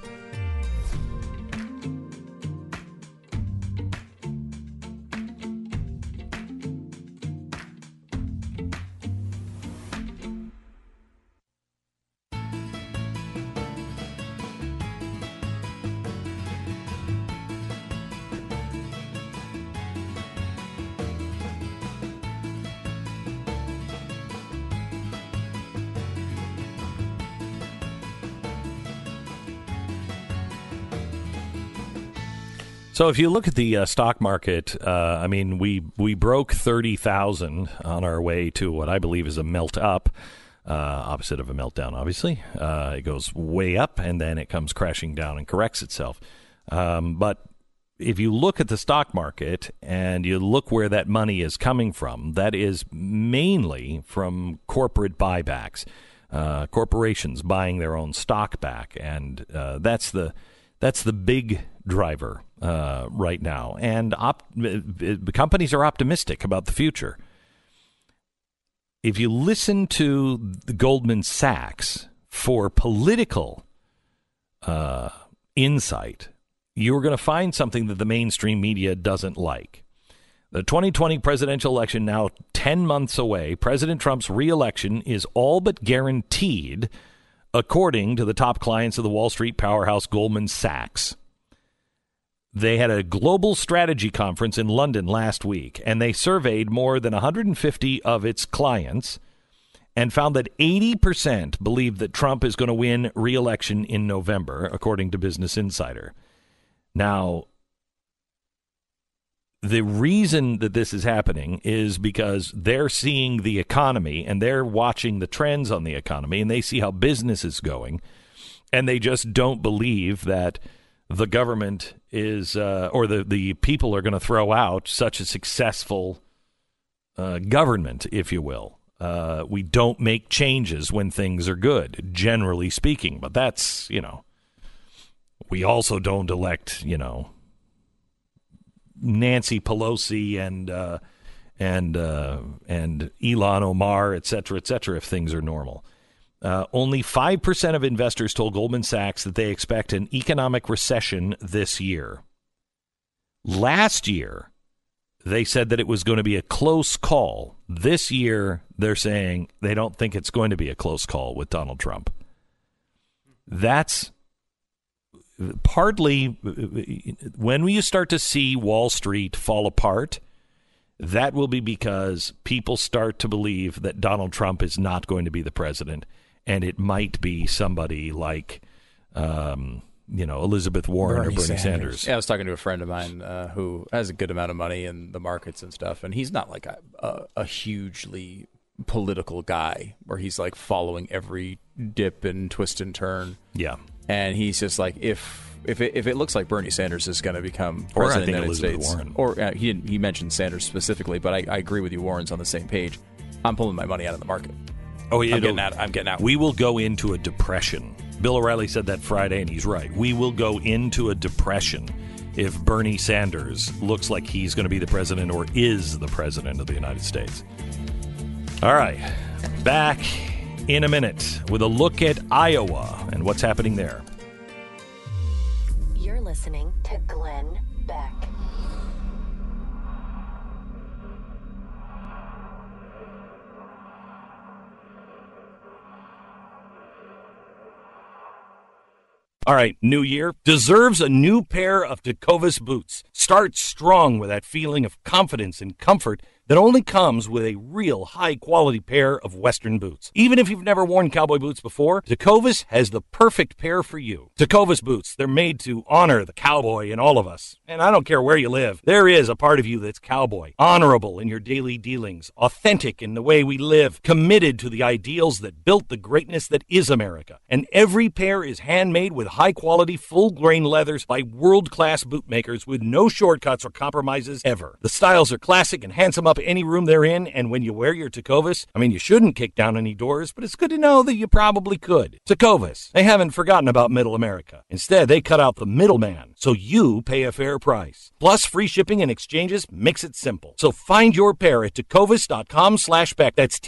So if you look at the stock market, I mean, we broke 30,000 on our way to what I believe is a melt up, opposite of a meltdown, obviously. It goes way up, and then it comes crashing down and corrects itself. But if you look at the stock market and you look where that money is coming from, that is mainly from corporate buybacks, corporations buying their own stock back, and that's the big driver right now. And companies are optimistic about the future. If you listen to the Goldman Sachs for political insight, you're going to find something that the mainstream media doesn't like. The 2020 presidential election now 10 months away. President Trump's re-election is all but guaranteed, according to the top clients of the Wall Street powerhouse Goldman Sachs. They had a global strategy conference in London last week, and they surveyed more than 150 of its clients and found that 80% believe that Trump is going to win re-election in November, according to Business Insider. Now, the reason that this is happening is because they're seeing the economy and they're watching the trends on the economy, and they see how business is going, and they just don't believe that the government is or the people are going to throw out such a successful government, if you will. We don't make changes when things are good, generally speaking. But that's, we also don't elect, Nancy Pelosi and Ilhan Omar, et cetera, if things are normal. Only 5% of investors told Goldman Sachs that they expect an economic recession this year. Last year, they said that it was going to be a close call. This year, they're saying they don't think it's going to be a close call with Donald Trump. That's partly when you start to see Wall Street fall apart. That will be because people start to believe that Donald Trump is not going to be the president. And it might be somebody like, Elizabeth Warren or Bernie Sanders. Yeah, I was talking to a friend of mine who has a good amount of money in the markets and stuff, and he's not like a hugely political guy where he's like following every dip and twist and turn. Yeah, and he's just like, if it looks like Bernie Sanders is going to become president of the United States, Warren. or he mentioned Sanders specifically, but I agree with you. Warren's on the same page. I'm pulling my money out of the market. Oh, I'm getting out. We will go into a depression. Bill O'Reilly said that Friday, and he's right. We will go into a depression if Bernie Sanders looks like he's going to be the president or is the president of the United States. All right. Back in a minute with a look at Iowa and what's happening there. You're listening to Glenn Beck. All right, new year deserves a new pair of Tecovas boots. Start strong with that feeling of confidence and comfort that only comes with a real high-quality pair of Western boots. Even if you've never worn cowboy boots before, Tecovas has the perfect pair for you. Tecovas boots, they're made to honor the cowboy in all of us. And I don't care where you live, there is a part of you that's cowboy. Honorable in your daily dealings, authentic in the way we live, committed to the ideals that built the greatness that is America. And every pair is handmade with high-quality, full-grain leathers by world-class bootmakers with no shortcuts or compromises ever. The styles are classic and handsome up any room they're in, and when you wear your Tecovas, you shouldn't kick down any doors, but it's good to know that you probably could. Tecovas, they haven't forgotten about Middle America. Instead, they cut out the middleman, so you pay a fair price. Plus, free shipping and exchanges makes it simple. So find your pair at tecovas.com/Beck. That's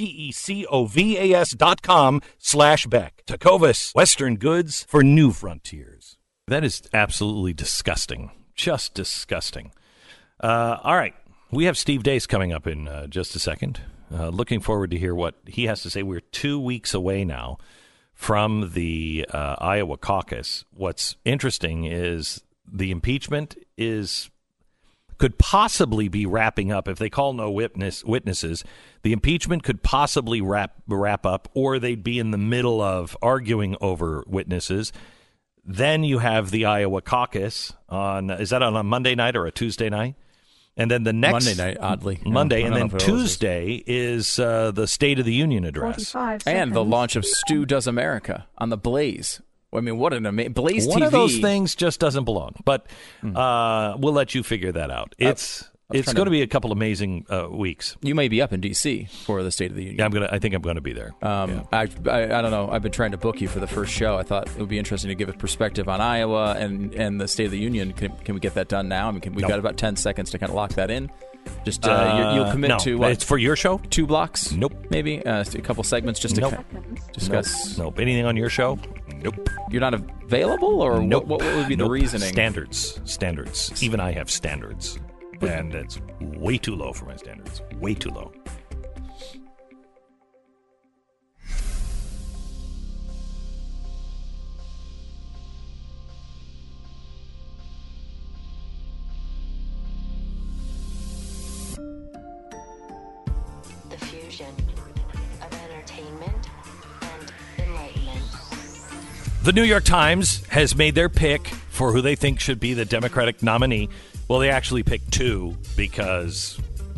TECOVAS.com/Beck. Tecovas, Western goods for new frontiers. That is absolutely disgusting. Just disgusting. All right. We have Steve Deace coming up in just a second. Looking forward to hear what he has to say. We're 2 weeks away now from the Iowa caucus. What's interesting is the impeachment could possibly be wrapping up. If they call no witnesses, the impeachment could possibly wrap up, or they'd be in the middle of arguing over witnesses. Then you have the Iowa caucus is that on a Monday night or a Tuesday night? And then the next Monday night, oddly. Monday, and then Tuesday is the State of the Union address. And the launch of Stu Does America on the Blaze. What an amazing Blaze TV. One of those things just doesn't belong, but we'll let you figure that out. It's going to be a couple amazing weeks. You may be up in D.C. for the State of the Union. Yeah, I think I'm going to be there. I don't know. I've been trying to book you for the first show. I thought it would be interesting to give a perspective on Iowa and the State of the Union. Can we get that done now? We've got about 10 seconds to kind of lock that in. Just you'll commit to what? It's for your show? 2 blocks? Nope. Maybe a couple segments just to discuss. Nope. Anything on your show? Nope. You're not available, or nope. what would be the reasoning? Standards. Even I have standards. And it's way too low for my standards. Way too low. The fusion of entertainment and enlightenment. The New York Times has made their pick for who they think should be the Democratic nominee. Well, they actually picked 2 because,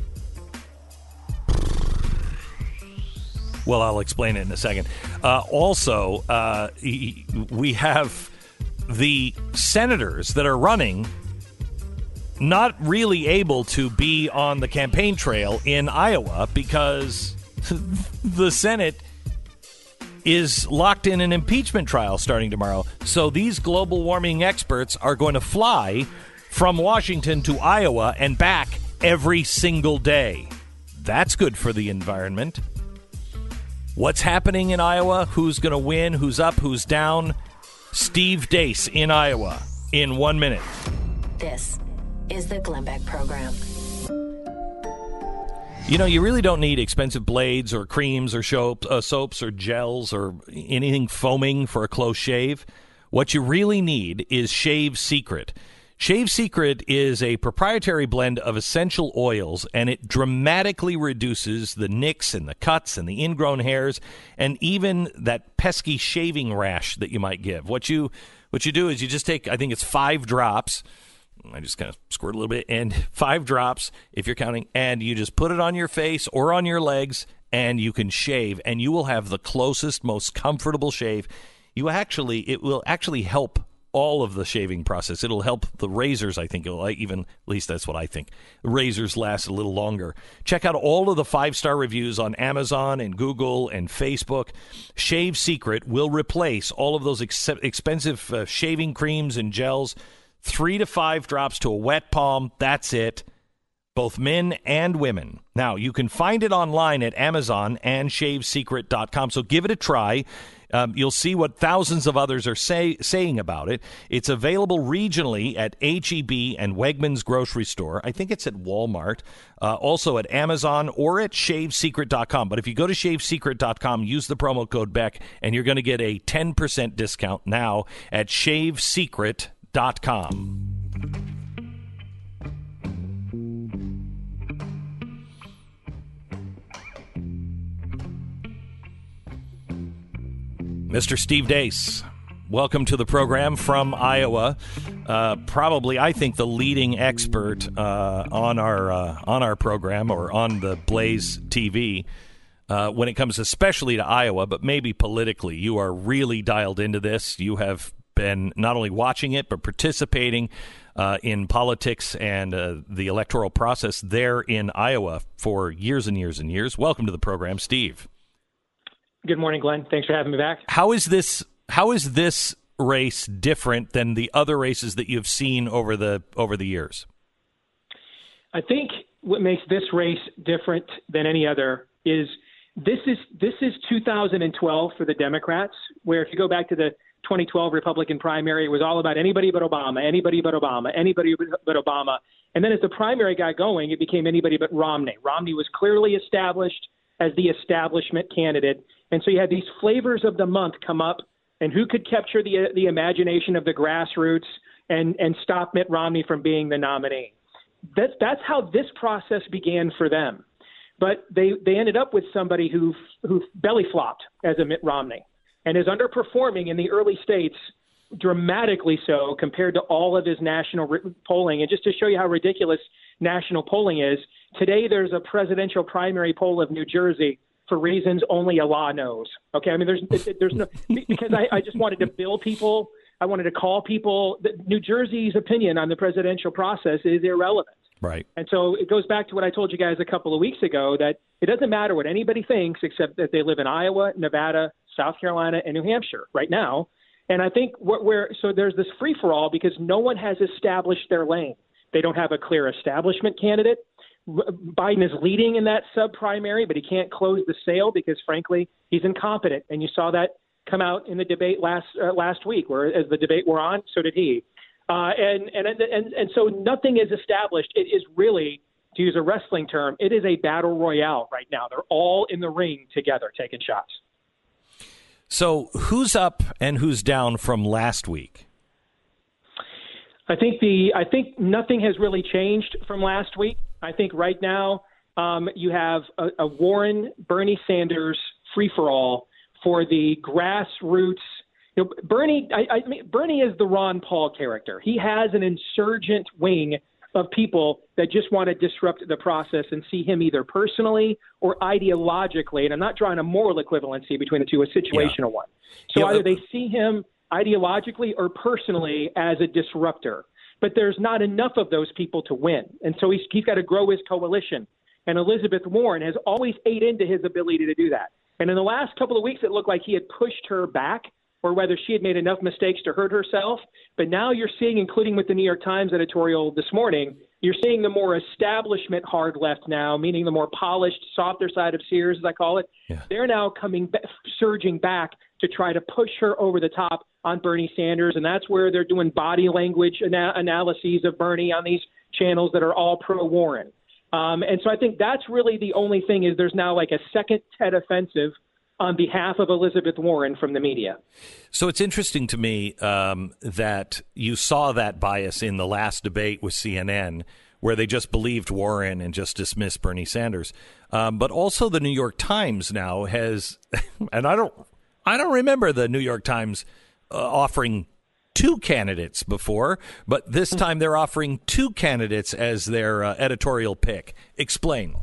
well, I'll explain it in a second. Also, we have the senators that are running not really able to be on the campaign trail in Iowa because the Senate is locked in an impeachment trial starting tomorrow. So these global warming experts are going to fly from Washington to Iowa and back every single day. That's good for the environment. What's happening in Iowa? Who's going to win? Who's up? Who's down? Steve Deace in Iowa in 1 minute. This is the Glenn Beck Program. You know, you really don't need expensive blades or creams or soaps or gels or anything foaming for a close shave. What you really need is Shave Secret. Shave Secret is a proprietary blend of essential oils, and it dramatically reduces the nicks and the cuts and the ingrown hairs and even that pesky shaving rash that you might give. What you do is you just take, I think it's 5 drops. I just kind of squirt a little bit, and 5 drops, if you're counting, and you just put it on your face or on your legs, and you can shave, and you will have the closest, most comfortable shave. It will actually help all of the shaving process. It'll help the razors, I think. At least that's what I think. Razors last a little longer. Check out all of the 5-star reviews on Amazon and Google and Facebook. Shave Secret will replace all of those expensive shaving creams and gels. 3 to 5 drops to a wet palm. That's it. Both men and women. Now, you can find it online at Amazon and shavesecret.com, so give it a try. You'll see what thousands of others are saying about it. It's available regionally at H-E-B and Wegmans grocery store. I think it's at Walmart. Also at Amazon or at shavesecret.com. But if you go to shavesecret.com, use the promo code Beck, and you're going to get a 10% discount now at shavesecret.com. Mr. Steve Deace, welcome to the program from Iowa. Probably, I think, the leading expert on our program or on the Blaze TV when it comes especially to Iowa, but maybe politically. You are really dialed into this. You have been not only watching it, but participating in politics and the electoral process there in Iowa for years and years and years. Welcome to the program, Steve. Good morning, Glenn. Thanks for having me back. How is this race different than the other races that you've seen over the years? I think what makes this race different than any other is this is 2012 for the Democrats, where if you go back to the 2012 Republican primary, it was all about anybody but Obama, anybody but Obama, anybody but Obama. And then as the primary got going, it became anybody but Romney. Romney was clearly established as the establishment candidate. And so you had these flavors of the month come up, and who could capture the imagination of the grassroots and stop Mitt Romney from being the nominee. That's how this process began for them. But they ended up with somebody who belly flopped as a Mitt Romney and is underperforming in the early states dramatically so compared to all of his national polling. And just to show you how ridiculous national polling is, today there's a presidential primary poll of New Jersey for reasons only Allah knows. Okay, I mean, there's no because I just wanted to bill people. I wanted to call people that New Jersey's opinion on the presidential process is irrelevant. Right. And so it goes back to what I told you guys a couple of weeks ago, that it doesn't matter what anybody thinks except that they live in Iowa, Nevada, South Carolina, and New Hampshire right now. And I think so there's this free-for-all because no one has established their lane. They don't have a clear establishment candidate. Biden is leading in that sub-primary, but he can't close the sale because, frankly, he's incompetent. And you saw that come out in the debate last week, where as the debate wore on, so did he. And so nothing is established. It is really, to use a wrestling term, it is a battle royale right now. They're all in the ring together taking shots. So who's up and who's down from last week? I think nothing has really changed from last week. I think right now you have a Warren, Bernie Sanders free-for-all for the grassroots. You know, Bernie is the Ron Paul character. He has an insurgent wing of people that just want to disrupt the process and see him either personally or ideologically. And I'm not drawing a moral equivalency between the two, a situational one. So either they see him ideologically or personally as a disruptor. But there's not enough of those people to win. And so he's got to grow his coalition. And Elizabeth Warren has always ate into his ability to do that. And in the last couple of weeks, it looked like he had pushed her back, or whether she had made enough mistakes to hurt herself. But now you're seeing, including with the New York Times editorial this morning, you're seeing the more establishment hard left now, meaning the more polished, softer side of Sears, as I call it. Yeah. They're now surging back to try to push her over the top on Bernie Sanders. And that's where they're doing body language analyses of Bernie on these channels that are all pro-Warren. And so I think that's really the only thing is there's now like a second Ted offensive on behalf of Elizabeth Warren from the media. So it's interesting to me that you saw that bias in the last debate with CNN, where they just believed Warren and just dismissed Bernie Sanders. But also the New York Times now has, and I don't remember the New York Times offering two candidates before, but this time they're offering two candidates as their editorial pick. Explain.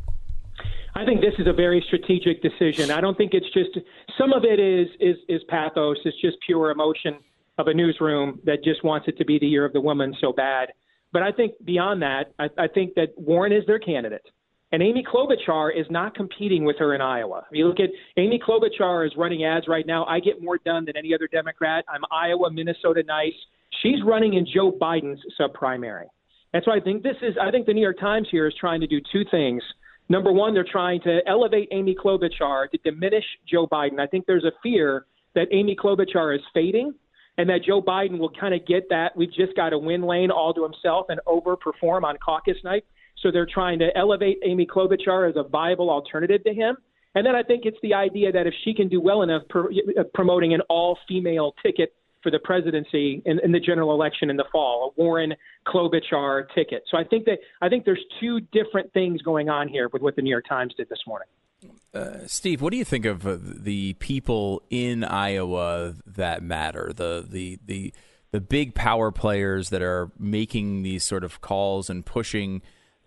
I think this is a very strategic decision. I don't think it's just some of it is pathos. It's just pure emotion of a newsroom that just wants it to be the year of the woman so bad. But I think beyond that, I think that Warren is their candidate. And Amy Klobuchar is not competing with her in Iowa. If you look at Amy Klobuchar is running ads right now. I get more done than any other Democrat. I'm Iowa, Minnesota nice. She's running in Joe Biden's sub-primary. And so I think the New York Times here is trying to do two things. Number one, they're trying to elevate Amy Klobuchar to diminish Joe Biden. I think there's a fear that Amy Klobuchar is fading and that Joe Biden will kind of get that we've just got a win lane all to himself and overperform on caucus night. So they're trying to elevate Amy Klobuchar as a viable alternative to him. And then I think it's the idea that if she can do well enough promoting an all-female ticket for the presidency in the general election in the fall, a Warren Klobuchar ticket. So I think there's two different things going on here with what the New York Times did this morning. Steve, what do you think of the people in Iowa that matter? The big power players that are making these sort of calls and pushing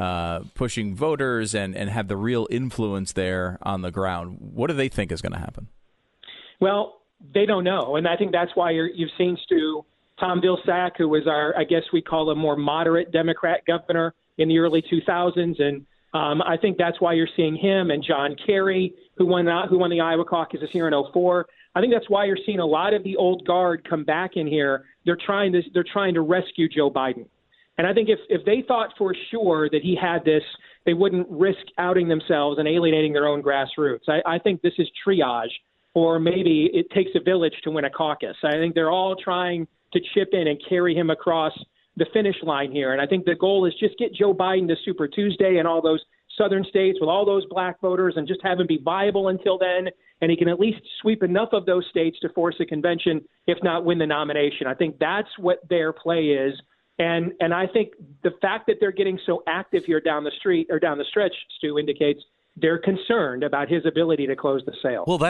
voters and have the real influence there on the ground. What do they think is going to happen? Well, they don't know, and I think that's why you've seen Stu Tom Vilsack, who was I guess we call a more moderate Democrat governor in the early 2000s, and I think that's why you're seeing him and John Kerry, who won the Iowa caucuses here in 2004. I think that's why you're seeing a lot of the old guard come back in here. They're trying to rescue Joe Biden. And I think if they thought for sure that he had this, they wouldn't risk outing themselves and alienating their own grassroots. I think this is triage, or maybe it takes a village to win a caucus. I think they're all trying to chip in and carry him across the finish line here. And I think the goal is just get Joe Biden to Super Tuesday and all those southern states with all those black voters and just have him be viable until then. And he can at least sweep enough of those states to force a convention, if not win the nomination. I think that's what their play is. And I think the fact that they're getting so active here down the stretch, Stu, indicates they're concerned about his ability to close the sale. Well,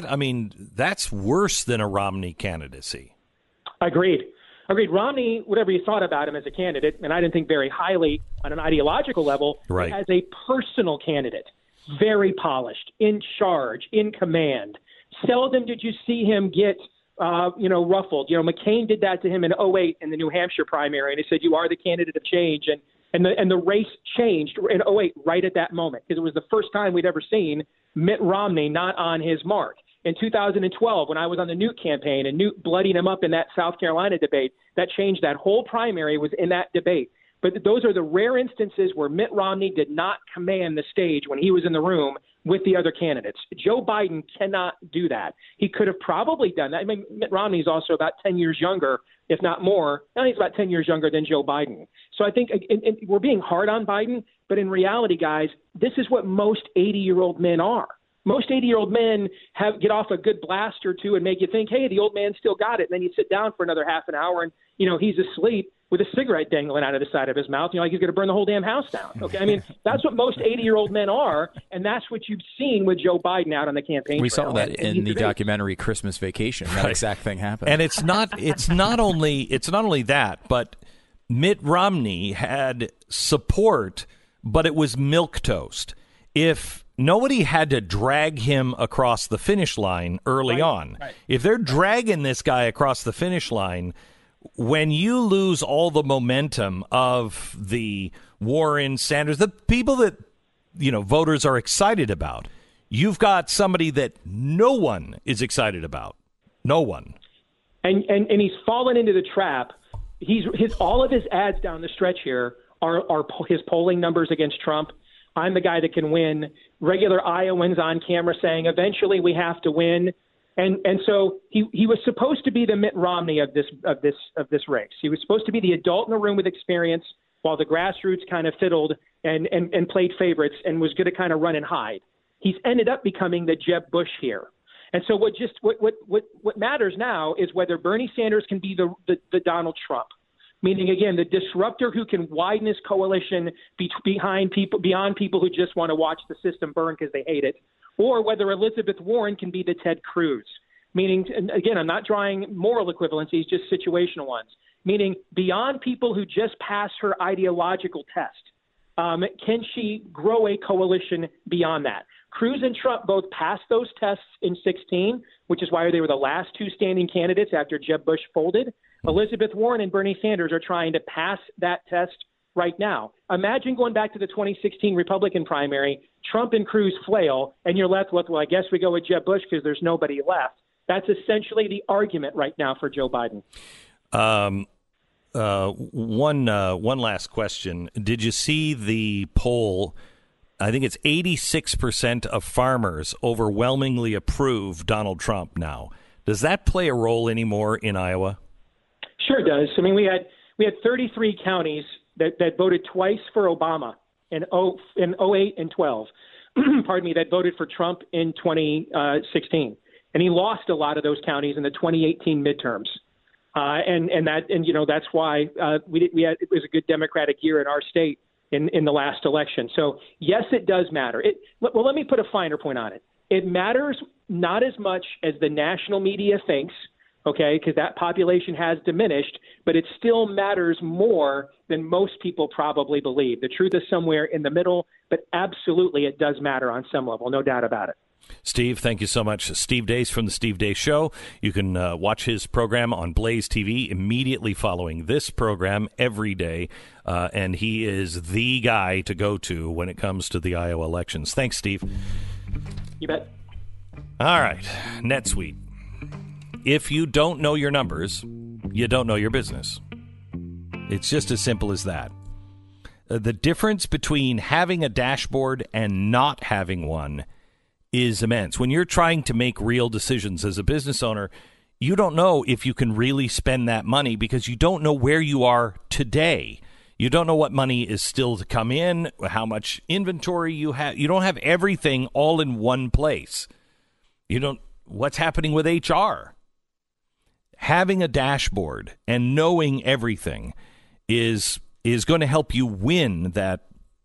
that's worse than a Romney candidacy. Agreed. Romney, whatever you thought about him as a candidate, and I didn't think very highly on an ideological level, right. As a personal candidate, very polished, in charge, in command. Seldom did you see him get ruffled. McCain did that to him in 2008 in the New Hampshire primary, and he said, "You are the candidate of change." And the race changed in 2008 right at that moment, because it was the first time we'd ever seen Mitt Romney not on his mark. In 2012, when I was on the Newt campaign and Newt bloodied him up in that South Carolina debate, that changed that whole primary was in that debate. But those are the rare instances where Mitt Romney did not command the stage when he was in the room with the other candidates. Joe Biden cannot do that. He could have probably done that. I mean, Mitt Romney is also about 10 years younger, if not more. Now he's about 10 years younger than Joe Biden. So I think we're being hard on Biden, but in reality, guys, this is what most 80-year-old men are. Most 80-year-old men get off a good blast or two and make you think, hey, the old man still got it. And then you sit down for another half an hour and, he's asleep with a cigarette dangling out of the side of his mouth. Like he's going to burn the whole damn house down. Okay. I mean, that's what most 80-year-old men are. And that's what you've seen with Joe Biden out on the campaign We trail. saw that in the documentary Christmas Vacation. That exact thing happened. And it's not only that, but Mitt Romney had support, but it was milquetoast. If nobody had to drag him across the finish line early on. Right. If they're dragging this guy across the finish line, when you lose all the momentum of the Warren, Sanders, the people that voters are excited about, you've got somebody that no one is excited about. No one. And he's fallen into the trap. All of his ads down the stretch here are his polling numbers against Trump. I'm the guy that can win. Regular Iowans on camera saying, eventually we have to win. And so he was supposed to be the Mitt Romney of this race. He was supposed to be the adult in the room with experience, while the grassroots kind of fiddled and played favorites and was going to kind of run and hide. He's ended up becoming the Jeb Bush here. And so what matters now is whether Bernie Sanders can be the Donald Trump. Meaning, again, the disruptor who can widen his coalition beyond people who just want to watch the system burn because they hate it, or whether Elizabeth Warren can be the Ted Cruz. Meaning, and again, I'm not drawing moral equivalencies, just situational ones. Meaning, beyond people who just pass her ideological test, can she grow a coalition beyond that? Cruz and Trump both passed those tests in 2016, which is why they were the last two standing candidates after Jeb Bush folded. Elizabeth Warren and Bernie Sanders are trying to pass that test right now. Imagine going back to the 2016 Republican primary, Trump and Cruz flail, and you're left with, well, I guess we go with Jeb Bush because there's nobody left. That's essentially the argument right now for Joe Biden. One last question. Did you see the poll? I think it's 86% of farmers overwhelmingly approve Donald Trump now. Does that play a role anymore in Iowa? Sure does. I mean, we had 33 counties that voted twice for Obama in 08 and 12. Pardon me, that voted for Trump in 2016, and he lost a lot of those counties in the 2018 midterms. That's why it was a good Democratic year in our state in the last election. So, yes, it does matter. Well, let me put a finer point on it. It matters not as much as the national media thinks, okay, because that population has diminished, but it still matters more than most people probably believe. The truth is somewhere in the middle, but absolutely it does matter on some level, no doubt about it. Steve, thank you so much. Steve Deace from The Steve Deace Show. You can watch his program on Blaze TV immediately following this program every day, and he is the guy to go to when it comes to the Iowa elections. Thanks, Steve. You bet. All right, NetSuite. If you don't know your numbers, you don't know your business. It's just as simple as that. The difference between having a dashboard and not having one is immense. When you're trying to make real decisions as a business owner, you don't know if you can really spend that money because you don't know where you are today. You don't know what money is still to come in, how much inventory you have. You don't have everything all in one place. What's happening with HR? Having a dashboard and knowing everything is going to help you win that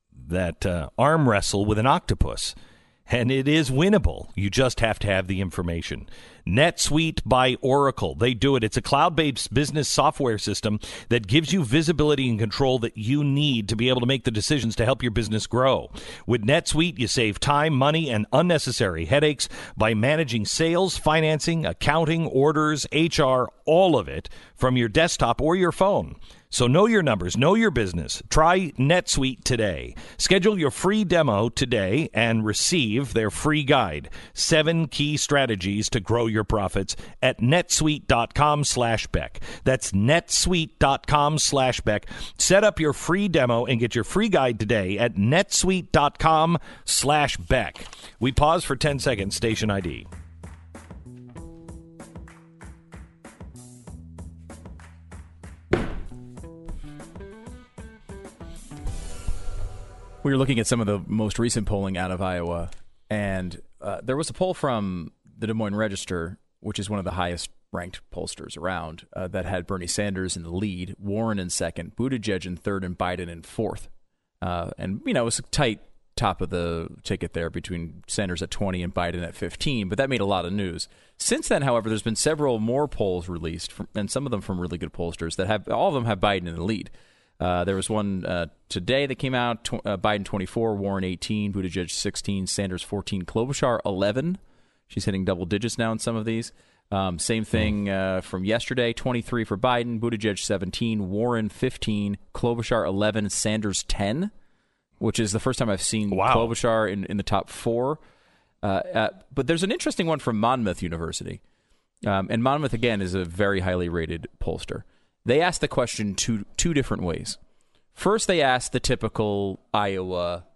arm wrestle with an octopus. And it is winnable. You just have to have the information. NetSuite by Oracle. They do it. It's a cloud-based business software system that gives you visibility and control that you need to be able to make the decisions to help your business grow. With NetSuite, you save time, money, and unnecessary headaches by managing sales, financing, accounting, orders, HR, all of it from your desktop or your phone. So know your numbers, know your business. Try NetSuite today. Schedule your free demo today and receive their free guide, 7 key strategies to grow your profits at netsuite.com/Beck. That's netsuite.com/Beck. Set up your free demo and get your free guide today at netsuite.com/Beck. We pause for 10 seconds, station ID. We were looking at some of the most recent polling out of Iowa, and there was a poll from the Des Moines Register, which is one of the highest-ranked pollsters around, that had Bernie Sanders in the lead, Warren in second, Buttigieg in third, and Biden in fourth. And, it was a tight top of the ticket there between Sanders at 20 and Biden at 15, but that made a lot of news. Since then, however, there's been several more polls released, and some of them from really good pollsters, that all of them have Biden in the lead. There was one today that came out, Biden 24, Warren 18, Buttigieg 16, Sanders 14, Klobuchar 11. She's hitting double digits now in some of these. Same thing from yesterday, 23 for Biden, Buttigieg 17, Warren 15, Klobuchar 11, Sanders 10, which is the first time I've seen Klobuchar in the top 4. But there's an interesting one from Monmouth University. And Monmouth, again, is a very highly rated pollster. They asked the question two different ways. First, they asked the typical Iowa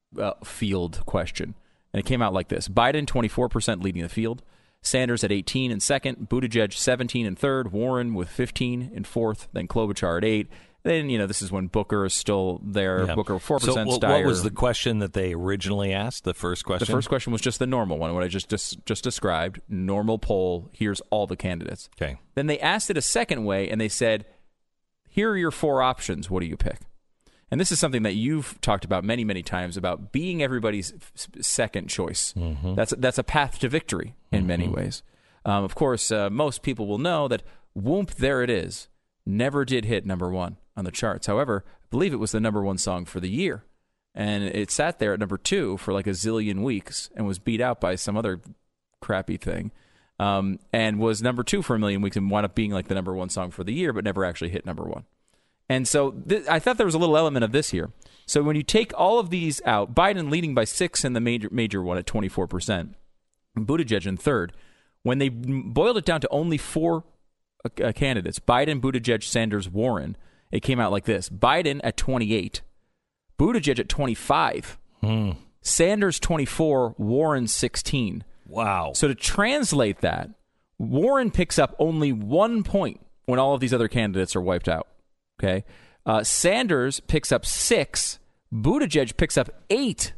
field question, and it came out like this. Biden, 24% leading the field. Sanders at 18 in second. Buttigieg, 17 in third. Warren with 15 in fourth. Then Klobuchar at 8. Then, this is when Booker is still there. Yeah. Booker 4%. So Steyer. What was the question that they originally asked, the first question? The first question was just the normal one, what I just described. Normal poll. Here's all the candidates. Okay. Then they asked it a second way, and they said, here are your 4 options. What do you pick? And this is something that you've talked about many, many times, about being everybody's second choice. Mm-hmm. That's a path to victory in many ways. Of course, most people will know that Whoomp, There It Is never did hit number 1 on the charts. However, I believe it was the number 1 song for the year. And it sat there at number 2 for like a zillion weeks and was beat out by some other crappy thing. And was number 2 for a million weeks and wound up being like the number 1 song for the year, but never actually hit number 1. And so I thought there was a little element of this here. So when you take all of these out, Biden leading by 6 in the major one at 24%, Buttigieg in third. When they boiled it down to only 4 candidates, Biden, Buttigieg, Sanders, Warren, it came out like this. Biden at 28, Buttigieg at 25, Sanders 24, Warren 16. Wow. So to translate that, Warren picks up only 1 point when all of these other candidates are wiped out. Okay, Sanders picks up 6, Buttigieg picks up 8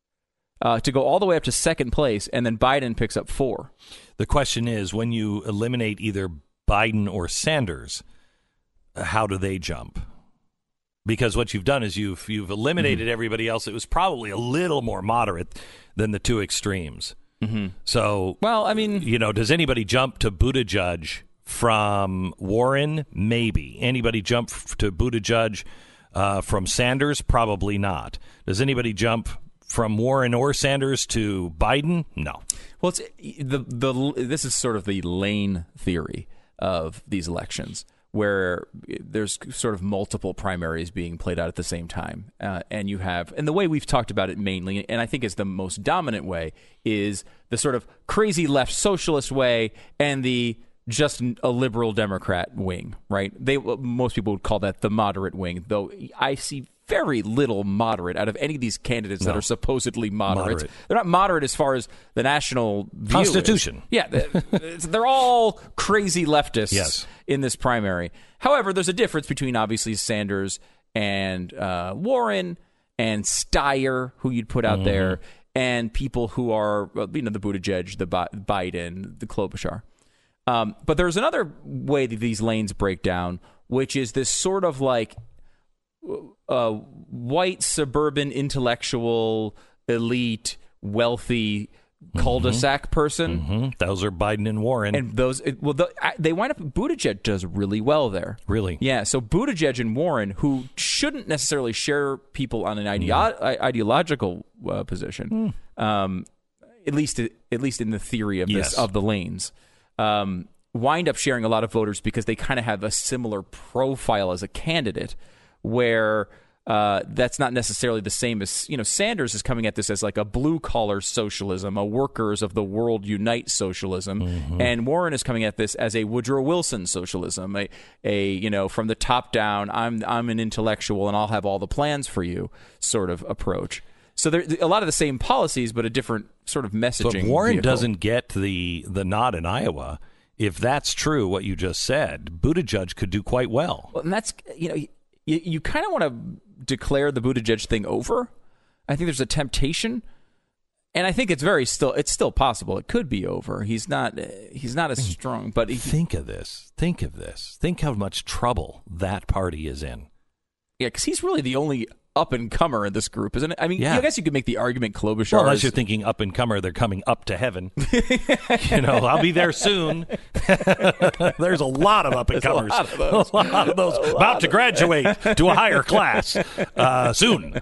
to go all the way up to second place, and then Biden picks up 4. The question is, when you eliminate either Biden or Sanders, how do they jump? because what you've done is you've eliminated everybody else that was probably a little more moderate than the two extremes. So, well, I mean, does anybody jump to Buttigieg from Warren? Maybe. Anybody jump to Buttigieg from Sanders? Probably not. Does anybody jump from Warren or Sanders to Biden? No. Well, this is sort of the lane theory of these elections, where there's sort of multiple primaries being played out at the same time. And the way we've talked about it mainly, and I think is the most dominant way, is the sort of crazy left socialist way and the just a liberal Democrat wing, right? Most people would call that the moderate wing, though I see very little moderate out of any of these candidates that are supposedly moderate. They're not moderate as far as the national view Constitution. is. Yeah, they're all crazy leftists in this primary. However, there's a difference between obviously Sanders and Warren and Steyer, who you'd put out there, and people who are, the Buttigieg, the Biden, the Klobuchar. But there's another way that these lanes break down, which is this sort of like white suburban intellectual elite wealthy cul-de-sac person. Those are Biden and Warren, and they wind up. Buttigieg does really well there. Really, yeah. So Buttigieg and Warren, who shouldn't necessarily share people on an ideological position, at least in the theory of this of the lanes. Wind up sharing a lot of voters because they kind of have a similar profile as a candidate, where that's not necessarily the same as, Sanders is coming at this as like a blue-collar socialism, a workers of the world unite socialism, and Warren is coming at this as a Woodrow Wilson socialism, a from the top down, I'm an intellectual and I'll have all the plans for you sort of approach. So there a lot of the same policies, but a different sort of messaging. But Warren vehicle. doesn't get the nod in Iowa. If that's true, what you just said, Buttigieg could do quite well. Well, and that's, you kind of want to declare the Buttigieg thing over. I think there's a temptation, and I think it's still possible. It could be over. He's not as strong, but think of this. Think how much trouble that party is in. Yeah, because he's really the only up-and-comer in this group, isn't it? I mean, I guess you could make the argument Klobuchar. Well, unless you're thinking up-and-comer, they're coming up to heaven. I'll be there soon. There's a lot of up-and-comers. A lot of those about to graduate to a higher class soon.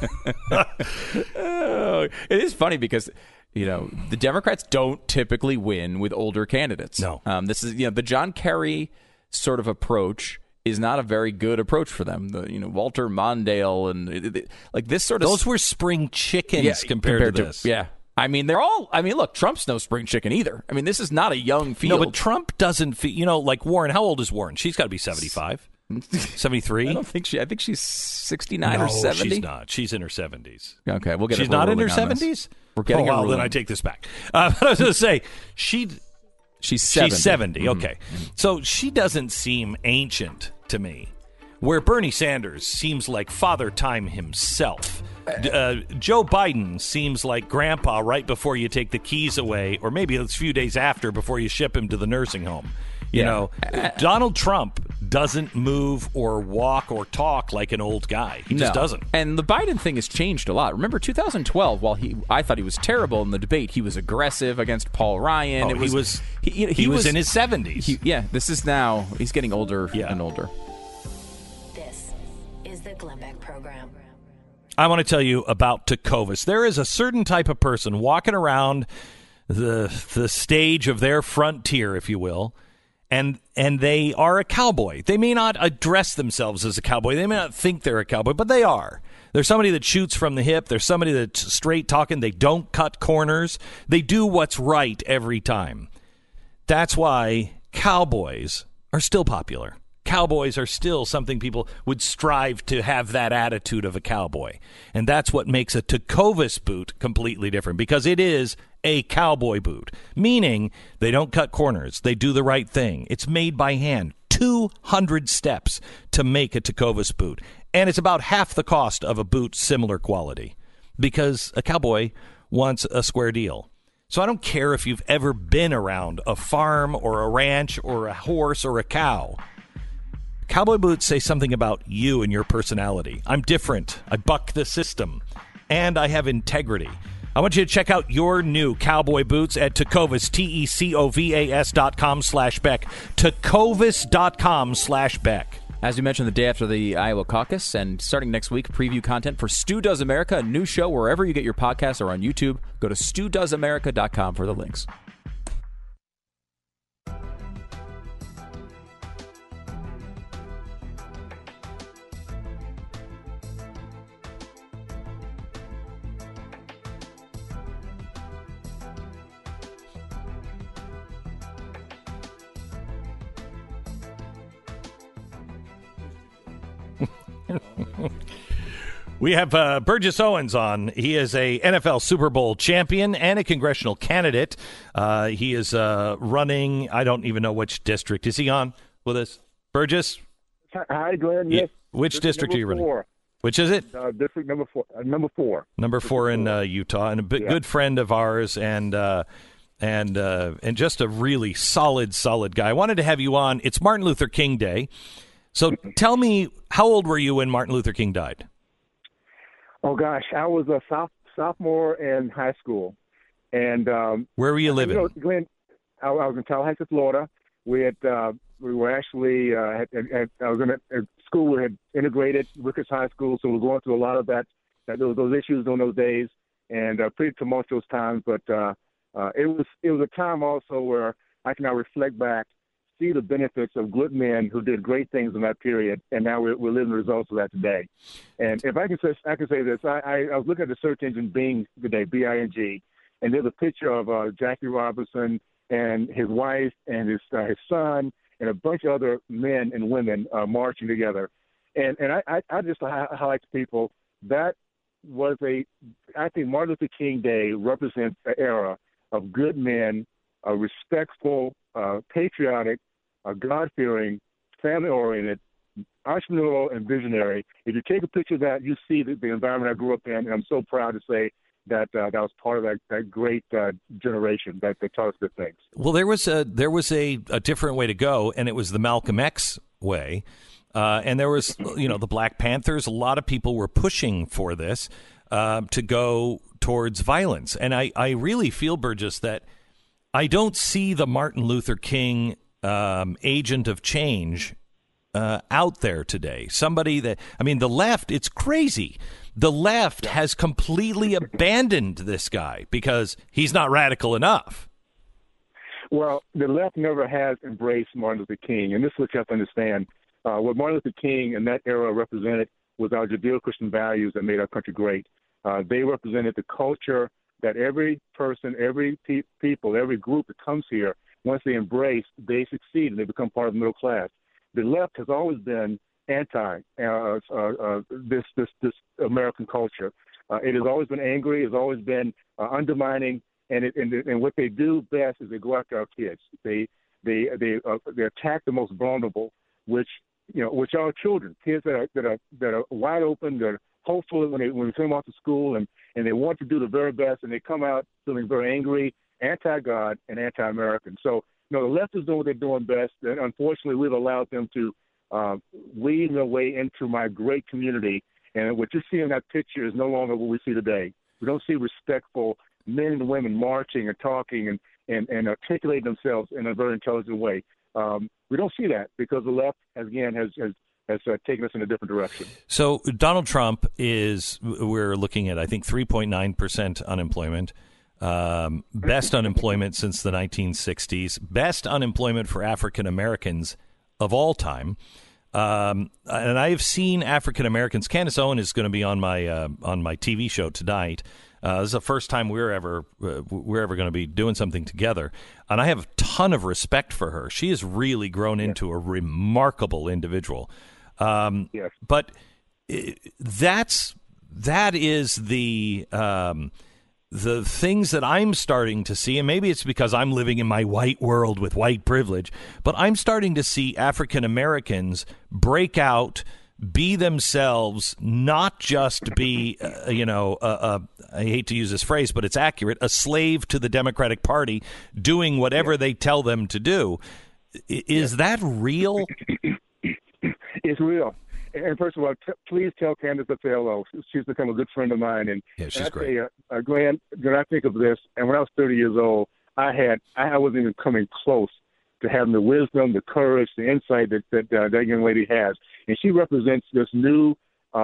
It is funny because the Democrats don't typically win with older candidates. No. This is the John Kerry sort of approach is not a very good approach for them. Walter Mondale and like this sort of those were spring chickens compared to this. Yeah. I mean, look, Trump's no spring chicken either. I mean, this is not a young field. No, but Trump doesn't feel, like Warren. How old is Warren? She's got to be 75, 73. I think she's 69 or 70. She's not. She's in her 70s. Okay, we'll get She's not in her 70s? We're getting well, then I take this back. I was going to say, She's 70. She's 70, okay. So she doesn't seem ancient to me, where Bernie Sanders seems like Father Time himself. Joe Biden seems like Grandpa right before you take the keys away, or maybe a few days after before you ship him to the nursing home. Donald Trump doesn't move or walk or talk like an old guy. He just doesn't. And the Biden thing has changed a lot. Remember 2012, while I thought he was terrible in the debate, he was aggressive against Paul Ryan. He was in his 70s. This is now, he's getting older and older. This is the Glenn Beck Program. I want to tell you about Tecovas. There is a certain type of person walking around the stage of their frontier, if you will, and they are a cowboy. They may not address themselves as a cowboy. They may not think they're a cowboy, but they are. They're somebody that shoots from the hip. They're somebody that's straight talking. They don't cut corners. They do what's right every time. That's why cowboys are still popular. Cowboys are still something people would strive to have that attitude of a cowboy. And that's what makes a Tecovas boot completely different, because it is a cowboy boot, meaning they don't cut corners. They do the right thing. It's made by hand. 200 steps to make a Tecovas boot. And it's about half the cost of a boot similar quality, because a cowboy wants a square deal. So I don't care if you've ever been around a farm or a ranch or a horse or a cow. cowboy boots say something about you and your personality. I'm different. I buck the system. And I have integrity. I want you to check out your new cowboy boots at Tecovas, TECOVAS.com/Beck. Tecovas.com/Beck. As we mentioned, the day after the Iowa caucus, and starting next week, preview content for Stu Does America, a new show wherever you get your podcasts or on YouTube. Go to StuDoesAmerica.com for the links. We have Burgess Owens on. He is a NFL Super Bowl champion and a congressional candidate. He is running, I don't even know which district. Is he on with us? Burgess? Hi, Glenn. Yes. Which district are you running? 4. Which is it? District number 4. Number 4. Number 4 in Utah, and a good friend of ours, and just a really solid guy. I wanted to have you on. It's Martin Luther King Day. So tell me, how old were you when Martin Luther King died? Oh, gosh. I was a sophomore in high school. And where were you living? Glenn, I was in Tallahassee, Florida. We were actually I was in a school we had integrated Ricketts High School, so we were going through a lot of those issues during those days, and pretty tumultuous times. But it was a time also where I can now reflect back, see the benefits of good men who did great things in that period, and now we're living the results of that today. And if I can say this, I was looking at the search engine Bing today, Bing, and there's a picture of Jackie Robinson and his wife and his son and a bunch of other men and women marching together. And I just highlight to people that I think Martin Luther King Day represents an era of good men, a respectful, patriotic, God-fearing, family-oriented, entrepreneurial, and visionary. If you take a picture of that, you see the environment I grew up in, and I'm so proud to say that was part of that great generation that taught us good things. Well, there was a different way to go, and it was the Malcolm X way. And there was, the Black Panthers. A lot of people were pushing for this to go towards violence. And I really feel, Burgess, that I don't see the Martin Luther King agent of change out there today. Somebody the left, it's crazy. The left has completely abandoned this guy because he's not radical enough. Well, the left never has embraced Martin Luther King, and this is what you have to understand. What Martin Luther King in that era represented was our Judeo-Christian values that made our country great. They represented the culture that every person, every people, every group that comes here, once they embrace, they succeed and they become part of the middle class. The left has always been anti this American culture. It has always been angry. It's always been undermining. And what they do best is they go after our kids. They attack the most vulnerable, which are children, kids that are wide open, that are hopeful when they come out to school and they want to do the very best, and they come out feeling very angry, anti-God, and anti-American. So, the left is doing what they're doing best, and unfortunately, we've allowed them to weave their way into my great community. And what you see in that picture is no longer what we see today. We don't see respectful men and women marching and talking and articulating themselves in a very intelligent way. We don't see that because the left, again, has taken us in a different direction. So Donald Trump we're looking at, I think, 3.9% unemployment. Best unemployment since the 1960s. Best unemployment for African Americans of all time. And I have seen African Americans. Candace Owen is going to be on my TV show tonight. This is the first time we're ever going to be doing something together, and I have a ton of respect for her. She has really grown into a remarkable individual. Yes. But that is the things that I'm starting to see, and maybe it's because I'm living in my white world with white privilege, but I'm starting to see African Americans break out, be themselves, not just be, I hate to use this phrase, but it's accurate, a slave to the Democratic Party, doing whatever they tell them to do. Is that real? It's real. And first of all, please tell Candace to say hello. She's become a good friend of mine. And yeah, she's great. Tell you, Glenn, when I think of this, and when I was 30 years old, I wasn't even coming close to having the wisdom, the courage, the insight that young lady has. And she represents this new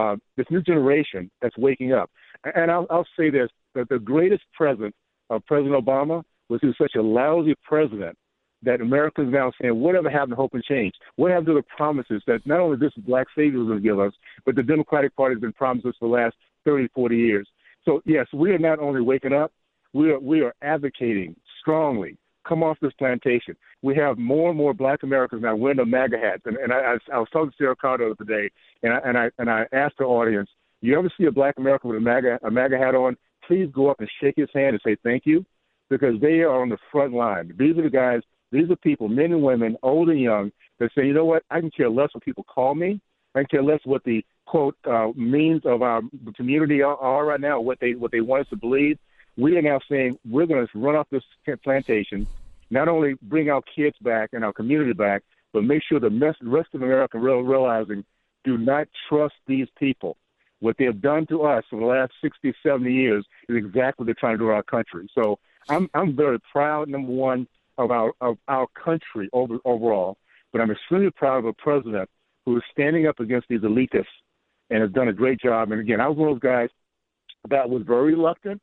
generation that's waking up. And I'll say this, that the greatest present of President Obama was he was such a lousy president that Americans now saying, whatever happened to hope and change? What happened to the promises that not only this black savior was going to give us, but the Democratic Party has been promised us for the last 30, 40 years. So, yes, we are not only waking up, we are advocating strongly. Come off this plantation. We have more and more black Americans now wearing the MAGA hats. And I was talking to Sarah Carter today, and I asked the audience, you ever see a black American with a MAGA hat on? Please go up and shake his hand and say thank you, because they are on the front line. These are the guys, these are people, men and women, old and young, that say, you know what, I can care less what people call me. I can care less what the, quote, means of our community are right now, what they want us to believe. We are now saying we're going to run off this plantation, not only bring our kids back and our community back, but make sure the rest of America realizing do not trust these people. What they have done to us for the last 60, 70 years is exactly what they're trying to do to our country. So I'm very proud, number one, of our country overall, but I'm extremely proud of a president who is standing up against these elitists and has done a great job. And again, I was one of those guys that was very reluctant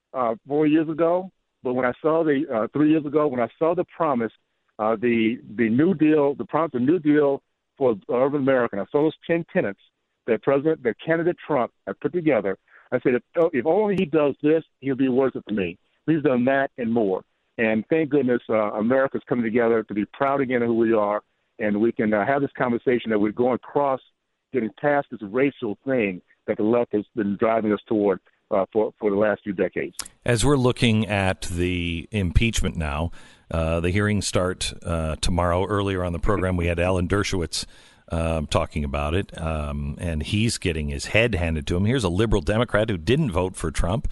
4 years ago, but when I saw 3 years ago, when I saw the promise, the New Deal, the New Deal for urban America, and I saw those 10 tenets that candidate Trump had put together, I said, if only he does this, he'll be worth it for me. He's done that and more. And thank goodness America's coming together to be proud again of who we are, and we can have this conversation that we're going across, getting past this racial thing that the left has been driving us toward for the last few decades. As we're looking at the impeachment now, the hearings start tomorrow. Earlier on the program, we had Alan Dershowitz talking about it, and he's getting his head handed to him. Here's a liberal Democrat who didn't vote for Trump,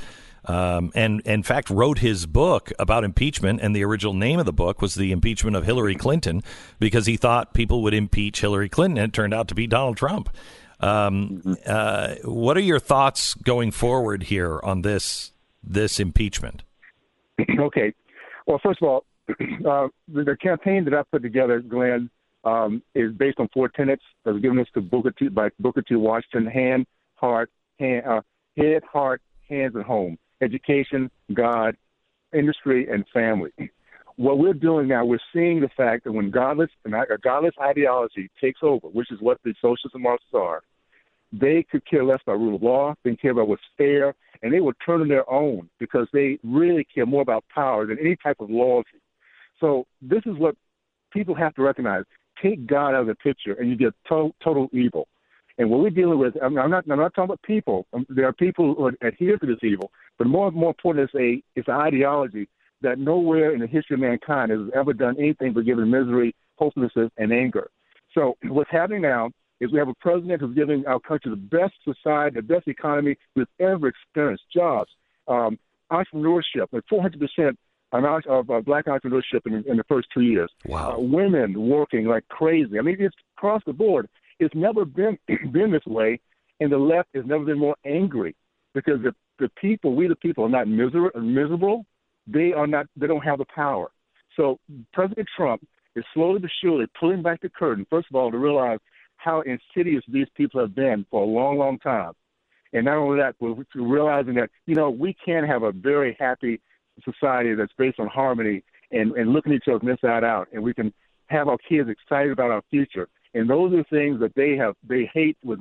and in fact wrote his book about impeachment, and the original name of the book was The Impeachment of Hillary Clinton, because he thought people would impeach Hillary Clinton, and it turned out to be Donald Trump. What are your thoughts going forward here on this impeachment? Okay. Well, first of all, the campaign that I put together, Glenn, is based on 4 tenets that was given us to by Booker T. Washington: head, heart, hands, and home. Education, God, industry, and family. What we're doing now, we're seeing the fact that when a godless ideology takes over, which is what the socialists and Marxists are, they could care less about rule of law, they care about what's fair, and they will turn on their own because they really care more about power than any type of loyalty. So this is what people have to recognize. Take God out of the picture, and you get total evil. And what we're dealing with, I'm not talking about people. There are people who adhere to this evil, but more important, it's an ideology that nowhere in the history of mankind has ever done anything but given misery, hopelessness, and anger. So what's happening now is we have a president who's giving our country the best society, the best economy we've ever experienced, jobs, entrepreneurship, like 400% of black entrepreneurship in the first 2 years. Wow. Women working like crazy. I mean, it's across the board. It's never been this way, and the left has never been more angry because the people, we the people, are not miserable. They don't have the power. So President Trump is slowly but surely pulling back the curtain, first of all, to realize how insidious these people have been for a long, long time. And not only that, we're realizing that, we can have a very happy society that's based on harmony and looking at each other inside out, and we can have our kids excited about our future. And those are things that they hate with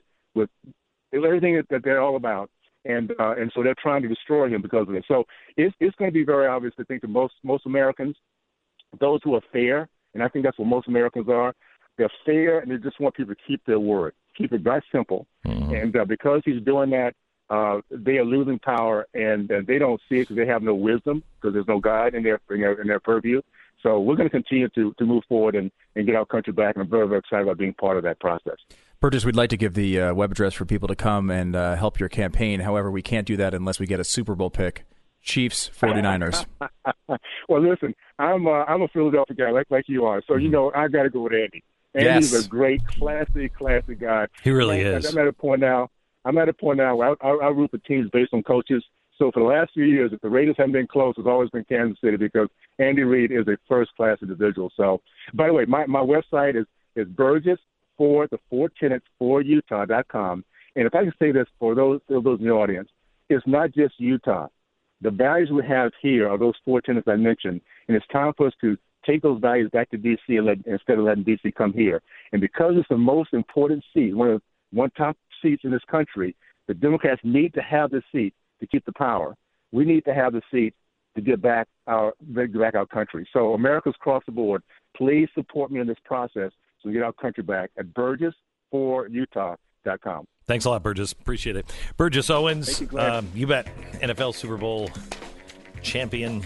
everything that they're all about. And so they're trying to destroy him because of it. So it's going to be very obvious, I think, to most Americans, those who are fair, and I think that's what most Americans are. They're fair, and they just want people to keep their word, keep it very simple. Mm-hmm. And because he's doing that, they are losing power, and they don't see it because they have no wisdom, because there's no God in their purview. So we're going to continue to move forward and get our country back, and I'm very, very excited about being part of that process. Burgess, we'd like to give the web address for people to come and help your campaign. However, we can't do that unless we get a Super Bowl pick. Chiefs, 49ers. Well, listen, I'm a Philadelphia guy like you are, so I got to go with Andy. Andy's a great, classy guy. He really is. I'm at a point now where I root for teams based on coaches. So for the last few years, if the Raiders haven't been close, it's always been Kansas City because Andy Reid is a first-class individual. So, by the way, my website is Burgess for the 4 tenants for Utah.com. And if I can say this for those in the audience, it's not just Utah. The values we have here are those 4 tenants I mentioned, and it's time for us to take those values back to D.C. instead of letting D.C. come here. And because it's the most important seat, one top seats in this country, the Democrats need to have the seat to keep the power. We need to have the seat to get back our country. So Americans across the board, please support me in this process so we get our country back at BurgessForUtah.com. Thanks a lot, Burgess. Appreciate it. Burgess Owens, you bet, NFL Super Bowl champion.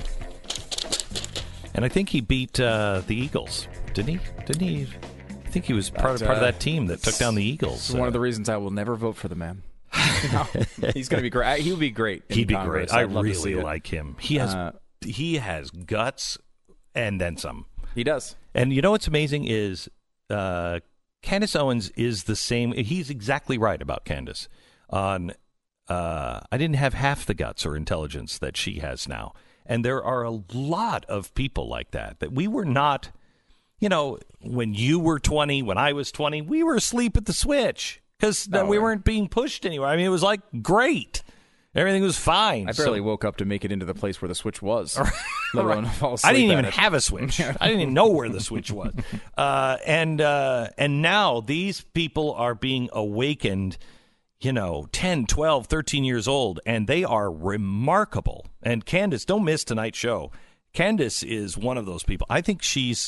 And I think he beat the Eagles. Didn't he? I think he was part of that team that took down the Eagles. One of the reasons I will never vote for the man. He's going to be great. He would be great. He'd be Congress. great. I really like him. He has guts and then some. He does. And you know what's amazing is Candace Owens is the same. He's exactly right about Candace. I didn't have half the guts or intelligence that she has now. And there are a lot of people like that we were not, when you were 20, when I was 20, we were asleep at the switch. Because we weren't being pushed anywhere. I mean, it was like great. Everything was fine. I barely woke up to make it into the place where the switch was. Let alone fall asleep. I didn't even have a switch. I didn't even know where the switch was. And now these people are being awakened, 10, 12, 13 years old, and they are remarkable. And Candace, don't miss tonight's show. Candace is one of those people. I think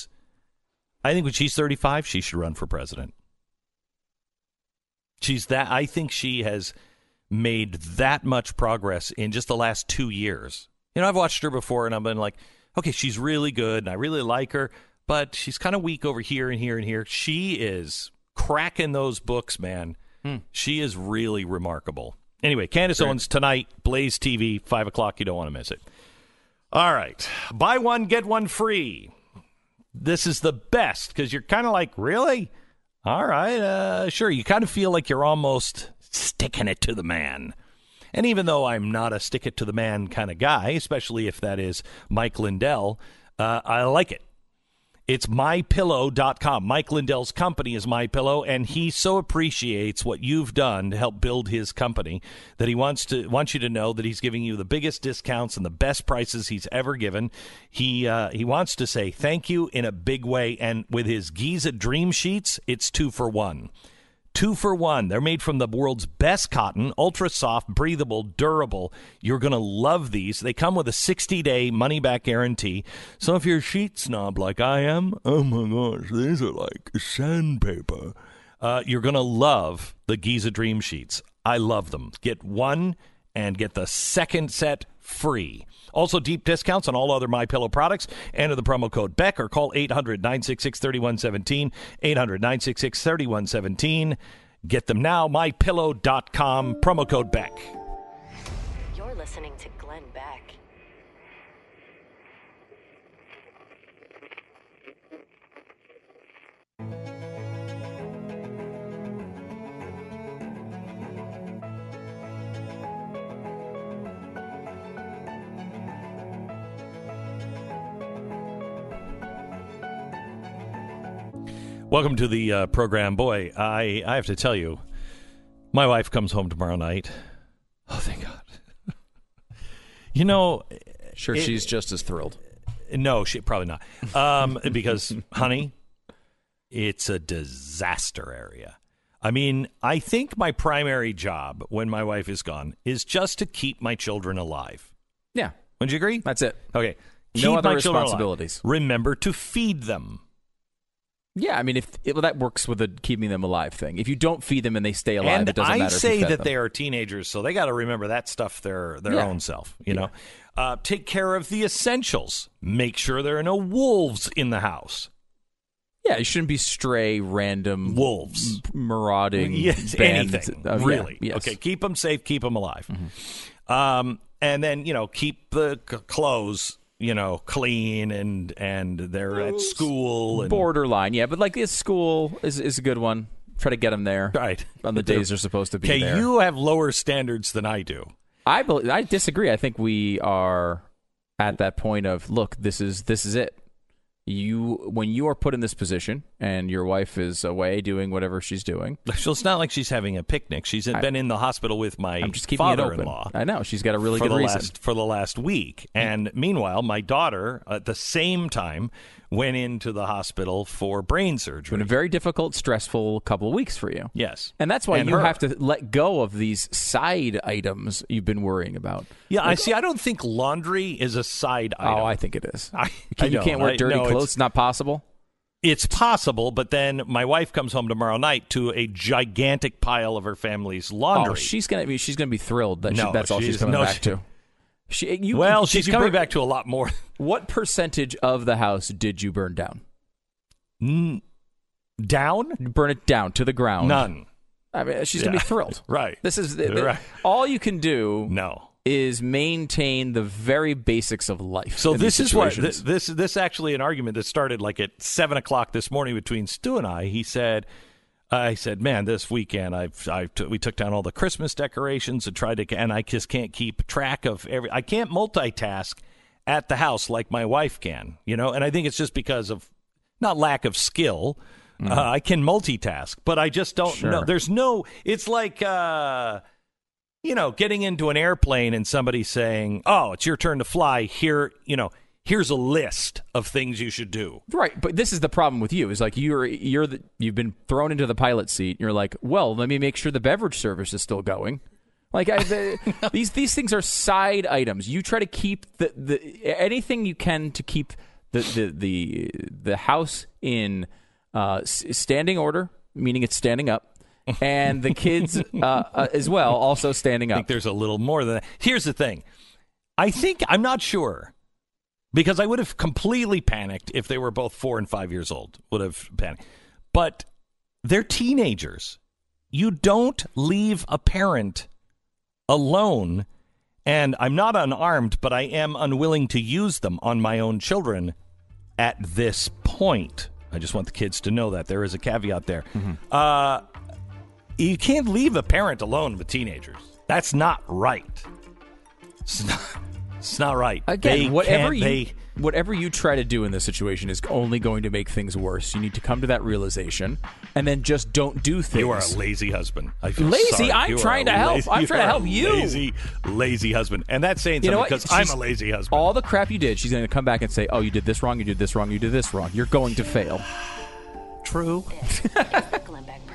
when she's 35, she should run for president. I think she has made that much progress in just the last 2 years. I've watched her before, and I've been like, okay, she's really good, and I really like her, but she's kind of weak over here and here and here. She is cracking those books, man. She is really remarkable. Anyway, Candace Owens tonight, Blaze TV, 5 o'clock. You don't want to miss it. All right. Buy one, get one free. This is the best because you're kind of like, really? All right, sure. You kind of feel like you're almost sticking it to the man. And even though I'm not a stick it to the man kind of guy, especially if that is Mike Lindell, I like it. It's MyPillow.com. Mike Lindell's company is MyPillow, and he so appreciates what you've done to help build his company that he wants you to know that he's giving you the biggest discounts and the best prices he's ever given. He wants to say thank you in a big way, and with his Giza Dream Sheets, it's 2 for 1. 2 for 1. They're made from the world's best cotton, ultra soft, breathable, durable. You're going to love these. They come with a 60-day money-back guarantee. So if you're a sheet snob like I am, oh my gosh, these are like sandpaper. You're going to love the Giza Dream Sheets. I love them. Get one and get the second set free. Also, deep discounts on all other MyPillow products. Enter the promo code BECK or call 800-966-3117, 800-966-3117. Get them now, MyPillow.com, promo code BECK. You're listening to Glenn Beck. Welcome to the program. Boy, I have to tell you, my wife comes home tomorrow night. Oh, thank God. Sure, she's just as thrilled. No, she probably not. Because, honey, it's a disaster area. I mean, I think my primary job when my wife is gone is just to keep my children alive. Yeah. Wouldn't you agree? That's it. Okay. No other responsibilities. Remember to feed them. Yeah, I mean, that works with the keeping them alive thing. If you don't feed them and they stay alive, and it doesn't matter. I say if you fed that them. they are teenagers, so they got to remember that stuff their own self. You know, take care of the essentials. Make sure there are no wolves in the house. Yeah, you shouldn't be stray, random wolves, marauding, anything. Really? Yes. Okay, keep them safe, keep them alive, Mm-hmm. and then keep the clothes clean and they're at school. And borderline, yeah. But like this school is a good one. Try to get them there right on the days they're supposed to be there. Okay, you have lower standards than I do. I disagree. I think we are at that point of, look, this is it. When you are put in this position and your wife is away doing whatever she's doing. So it's not like she's having a picnic. She's been in the hospital with my I'm just keeping father-in-law. It open. I know. She's got a really good reason. For the last week. And meanwhile, my daughter, at the same time, went into the hospital for brain surgery. Been a very difficult, stressful couple of weeks for you. Yes. And that's why you have to let go of these side items you've been worrying about. Yeah, I don't think laundry is a side item. Oh, I think it is. You can't wear dirty clothes? It's not possible? It's possible, but then my wife comes home tomorrow night to a gigantic pile of her family's laundry. Oh, she's gonna be thrilled that that's all she's coming back to. She's coming back to a lot more. What percentage of the house did you burn down? Down? Burn it down to the ground. None. I mean, she's going to be thrilled. Right. This is all you can do. No. Is maintain the very basics of life. So this is what this actually an argument that started like at 7:00 this morning between Stu and I. He said, "I said, man, this weekend we took down all the Christmas decorations and I just can't keep track of I can't multitask at the house like my wife can, And I think it's just because of not lack of skill. I can multitask, but I just don't know. There's no. It's like." Getting into an airplane and somebody saying, "Oh, it's your turn to fly. Here, here's a list of things you should do." Right, but this is the problem with you. Is like you've been thrown into the pilot seat. You're like, well, let me make sure the beverage service is still going. Like these things are side items. You try to keep the anything you can to keep the house in standing order, meaning it's standing up. And the kids as well, also standing up. I think there's a little more than that. Here's the thing. I'm not sure, because I would have completely panicked if they were both 4 and 5 years old, would have panicked. But they're teenagers. You don't leave a parent alone, and I'm not unarmed, but I am unwilling to use them on my own children at this point. I just want the kids to know that. There is a caveat there. Mm-hmm. You can't leave a parent alone with teenagers. That's not right. It's not right. Again, whatever you try to do in this situation is only going to make things worse. You need to come to that realization, and then just don't do things. You are a lazy husband. I feel lazy? Sorry. I'm trying to help. I'm trying to help you. Lazy husband. And that's saying something because I'm a lazy husband. All the crap you did, she's going to come back and say, "Oh, you did this wrong. You did this wrong. You did this wrong. You're going to fail." True.